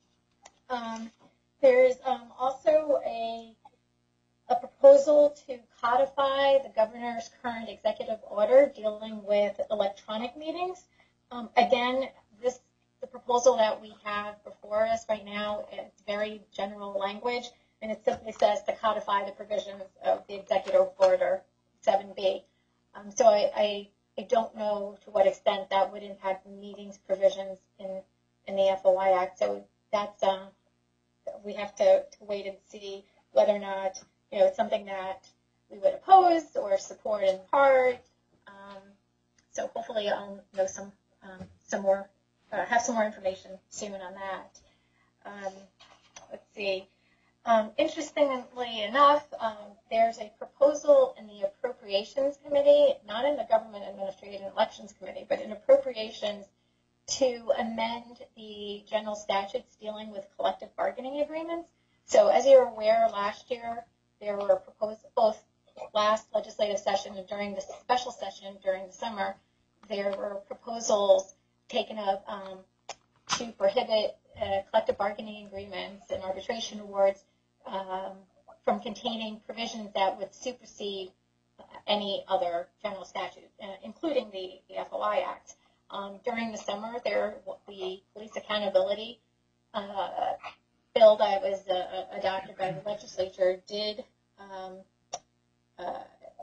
Um, there's um, also a a proposal to codify the governor's current executive order dealing with electronic meetings. Um, again, this the proposal that we have before us right now is very general language, and it simply says to codify the provisions of the executive order seven B. Um, so I, I, I don't know to what extent that would impact the meetings provisions in, in the F O I Act. So that's um, we have to, to wait and see whether or not you know, it's something that we would oppose or support in part. Um, so hopefully I'll know some um, some more, uh, have some more information soon on that. Um, let's see. Um, interestingly enough, um, there's a proposal in the Appropriations Committee, not in the Government Administrative and Elections Committee, but in Appropriations, to amend the general statutes dealing with collective bargaining agreements. So as you're aware, last year, there were proposals, both last legislative session and during the special session during the summer, there were proposals taken up um, to prohibit uh, collective bargaining agreements and arbitration awards um, from containing provisions that would supersede any other general statute, uh, including the, the F O I Act. Um, during the summer, there the police accountability uh, bill that was uh, adopted by the legislature did um, uh,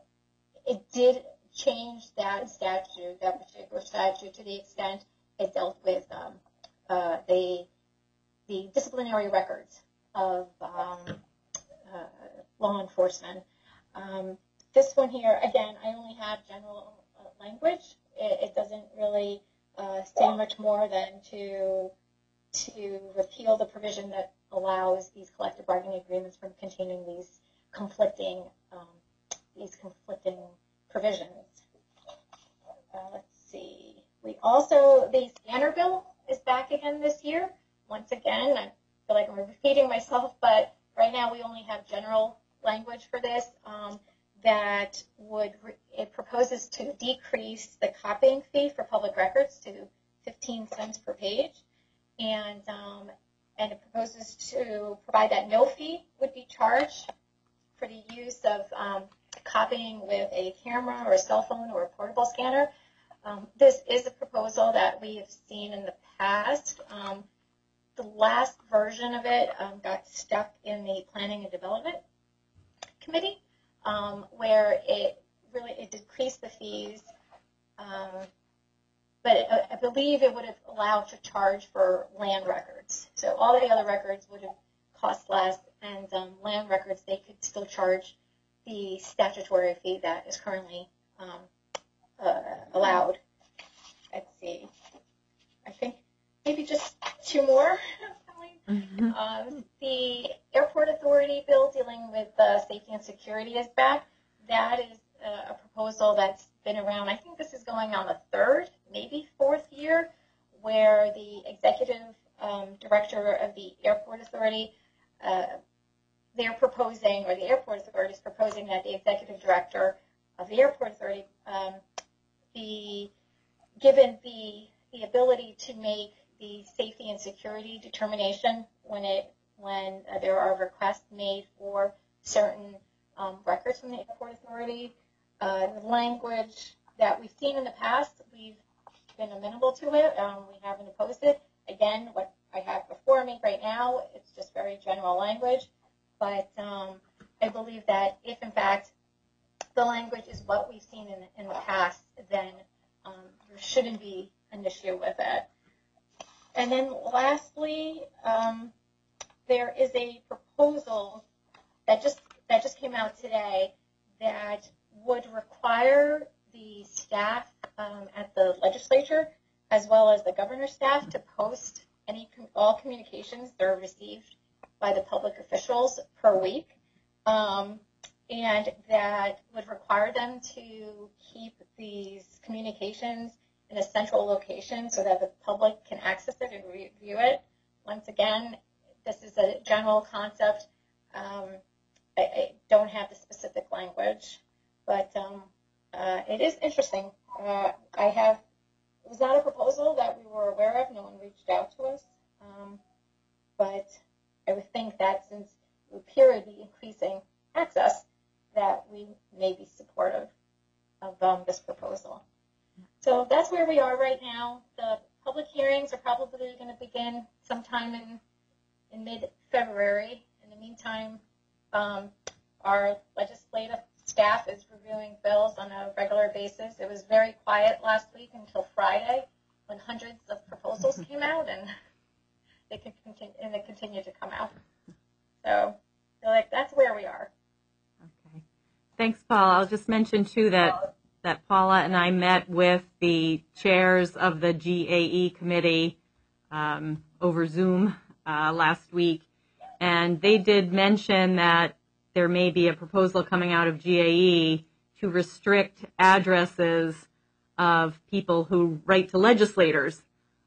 it did change that statute, that particular statute, to the extent it dealt with um, uh, the the disciplinary records of um, uh, law enforcement. Um, this one here, again, I only have general uh, language. It, it doesn't really uh, say much more than to to repeal the provision that allows these collective bargaining agreements from containing these conflicting um, these conflicting provisions. Uh, let's see. We also, the scanner bill is back again this year. Once again, I feel like I'm repeating myself, but right now we only have general language for this um, that would, it proposes to decrease the copying fee for public records to fifteen cents per page. And, um, and it proposes to provide that no fee would be charged for the use of um, copying with a camera or a cell phone or a portable scanner. Um, this is a proposal that we have seen in the past. Um, the last version of it um, got stuck in the Planning and Development Committee, um, where it really it decreased the fees, um, but it, I believe it would have allowed to charge for land records. So all the other records would have cost less, and um, land records, they could still charge the statutory fee that is currently um, uh, allowed. Let's see. I think maybe just two more. Mm-hmm. um, the Airport Authority bill dealing with uh, safety and security is back. That is uh, a proposal that's been around. I think this is going on the third, maybe fourth year, where the executive um, director of the Airport Authority, uh, they're proposing, or the Airport Authority is proposing that the executive director of the Airport Authority um, be given the the ability to make the safety and security determination when it when uh, there are requests made for certain um, records from the Airport Authority. Uh, the language that we've seen in the past, we've been amenable to it. Um, we haven't opposed it. Again, what I have before me right now, it's just very general language. But um, I believe that if, in fact, the language is what we've seen in, in the past, then um, there shouldn't be an issue with it. And then lastly, um, there is a proposal that just that just came out today that would require the staff um, at the legislature as well as the governor's staff to post any all communications that are received by the public officials per week, um, and that would require them to keep these communications in a central location so that the public can access it and review it. Once again, this is a general concept. Um, I, I don't have the specific language, but um, uh, it is interesting. Uh, I have, it was not a proposal that we were aware of. No one reached out to us. Um, but I would think that since we appear to be increasing access, that we may be supportive of um, this proposal. So that's where we are right now. The public hearings are probably going to begin sometime in, in mid-February. In the meantime, um, our legislative staff is reviewing bills on a regular basis. It was very quiet last week until Friday when hundreds of proposals came out, and they can continue, and they continue to come out. So, so like that's where we are. Okay. Thanks, Paul. I'll just mention too that that Paula and I met with the chairs of the G A E committee um, over Zoom uh, last week, and they did mention that there may be a proposal coming out of G A E to restrict addresses of people who write to legislators.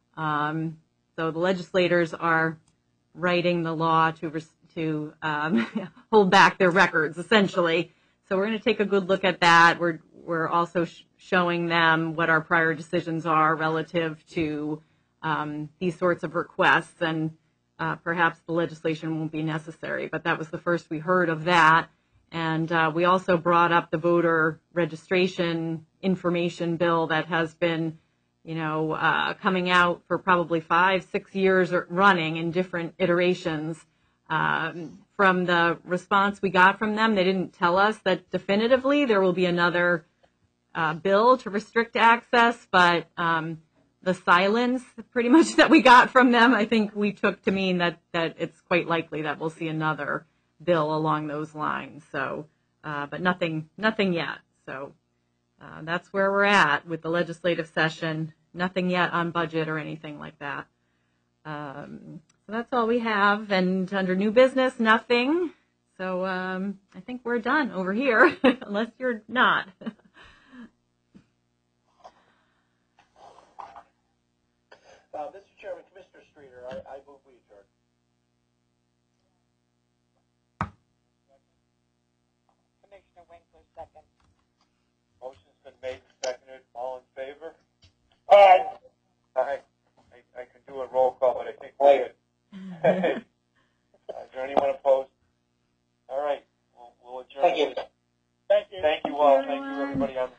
Um, so the legislators are writing the law to res- to um, hold back their records, essentially. So we're going to take a good look at that. We're we're also sh- showing them what our prior decisions are relative to um, these sorts of requests, and uh, perhaps the legislation won't be necessary. But that was the first we heard of that. And uh, we also brought up the voter registration information bill that has been, you know, uh, coming out for probably five, six years running in different iterations. Um, from the response we got from them, they didn't tell us that definitively there will be another uh, bill to restrict access, but um, the silence pretty much that we got from them, I think we took to mean that, that it's quite likely that we'll see another bill along those lines. So, uh, but nothing, nothing yet. So uh, that's where we're at with the legislative session. Nothing yet on budget or anything like that. Um, so that's all we have. And under new business, nothing. So um, I think we're done over here, unless you're not. Uh, Mister Chairman, Commissioner Streeter, I, I move we adjourn. Commissioner Winkler, second. Motion's been made and seconded. All in favor? Aye. Aye. I, I can do a roll call, but I think we're good.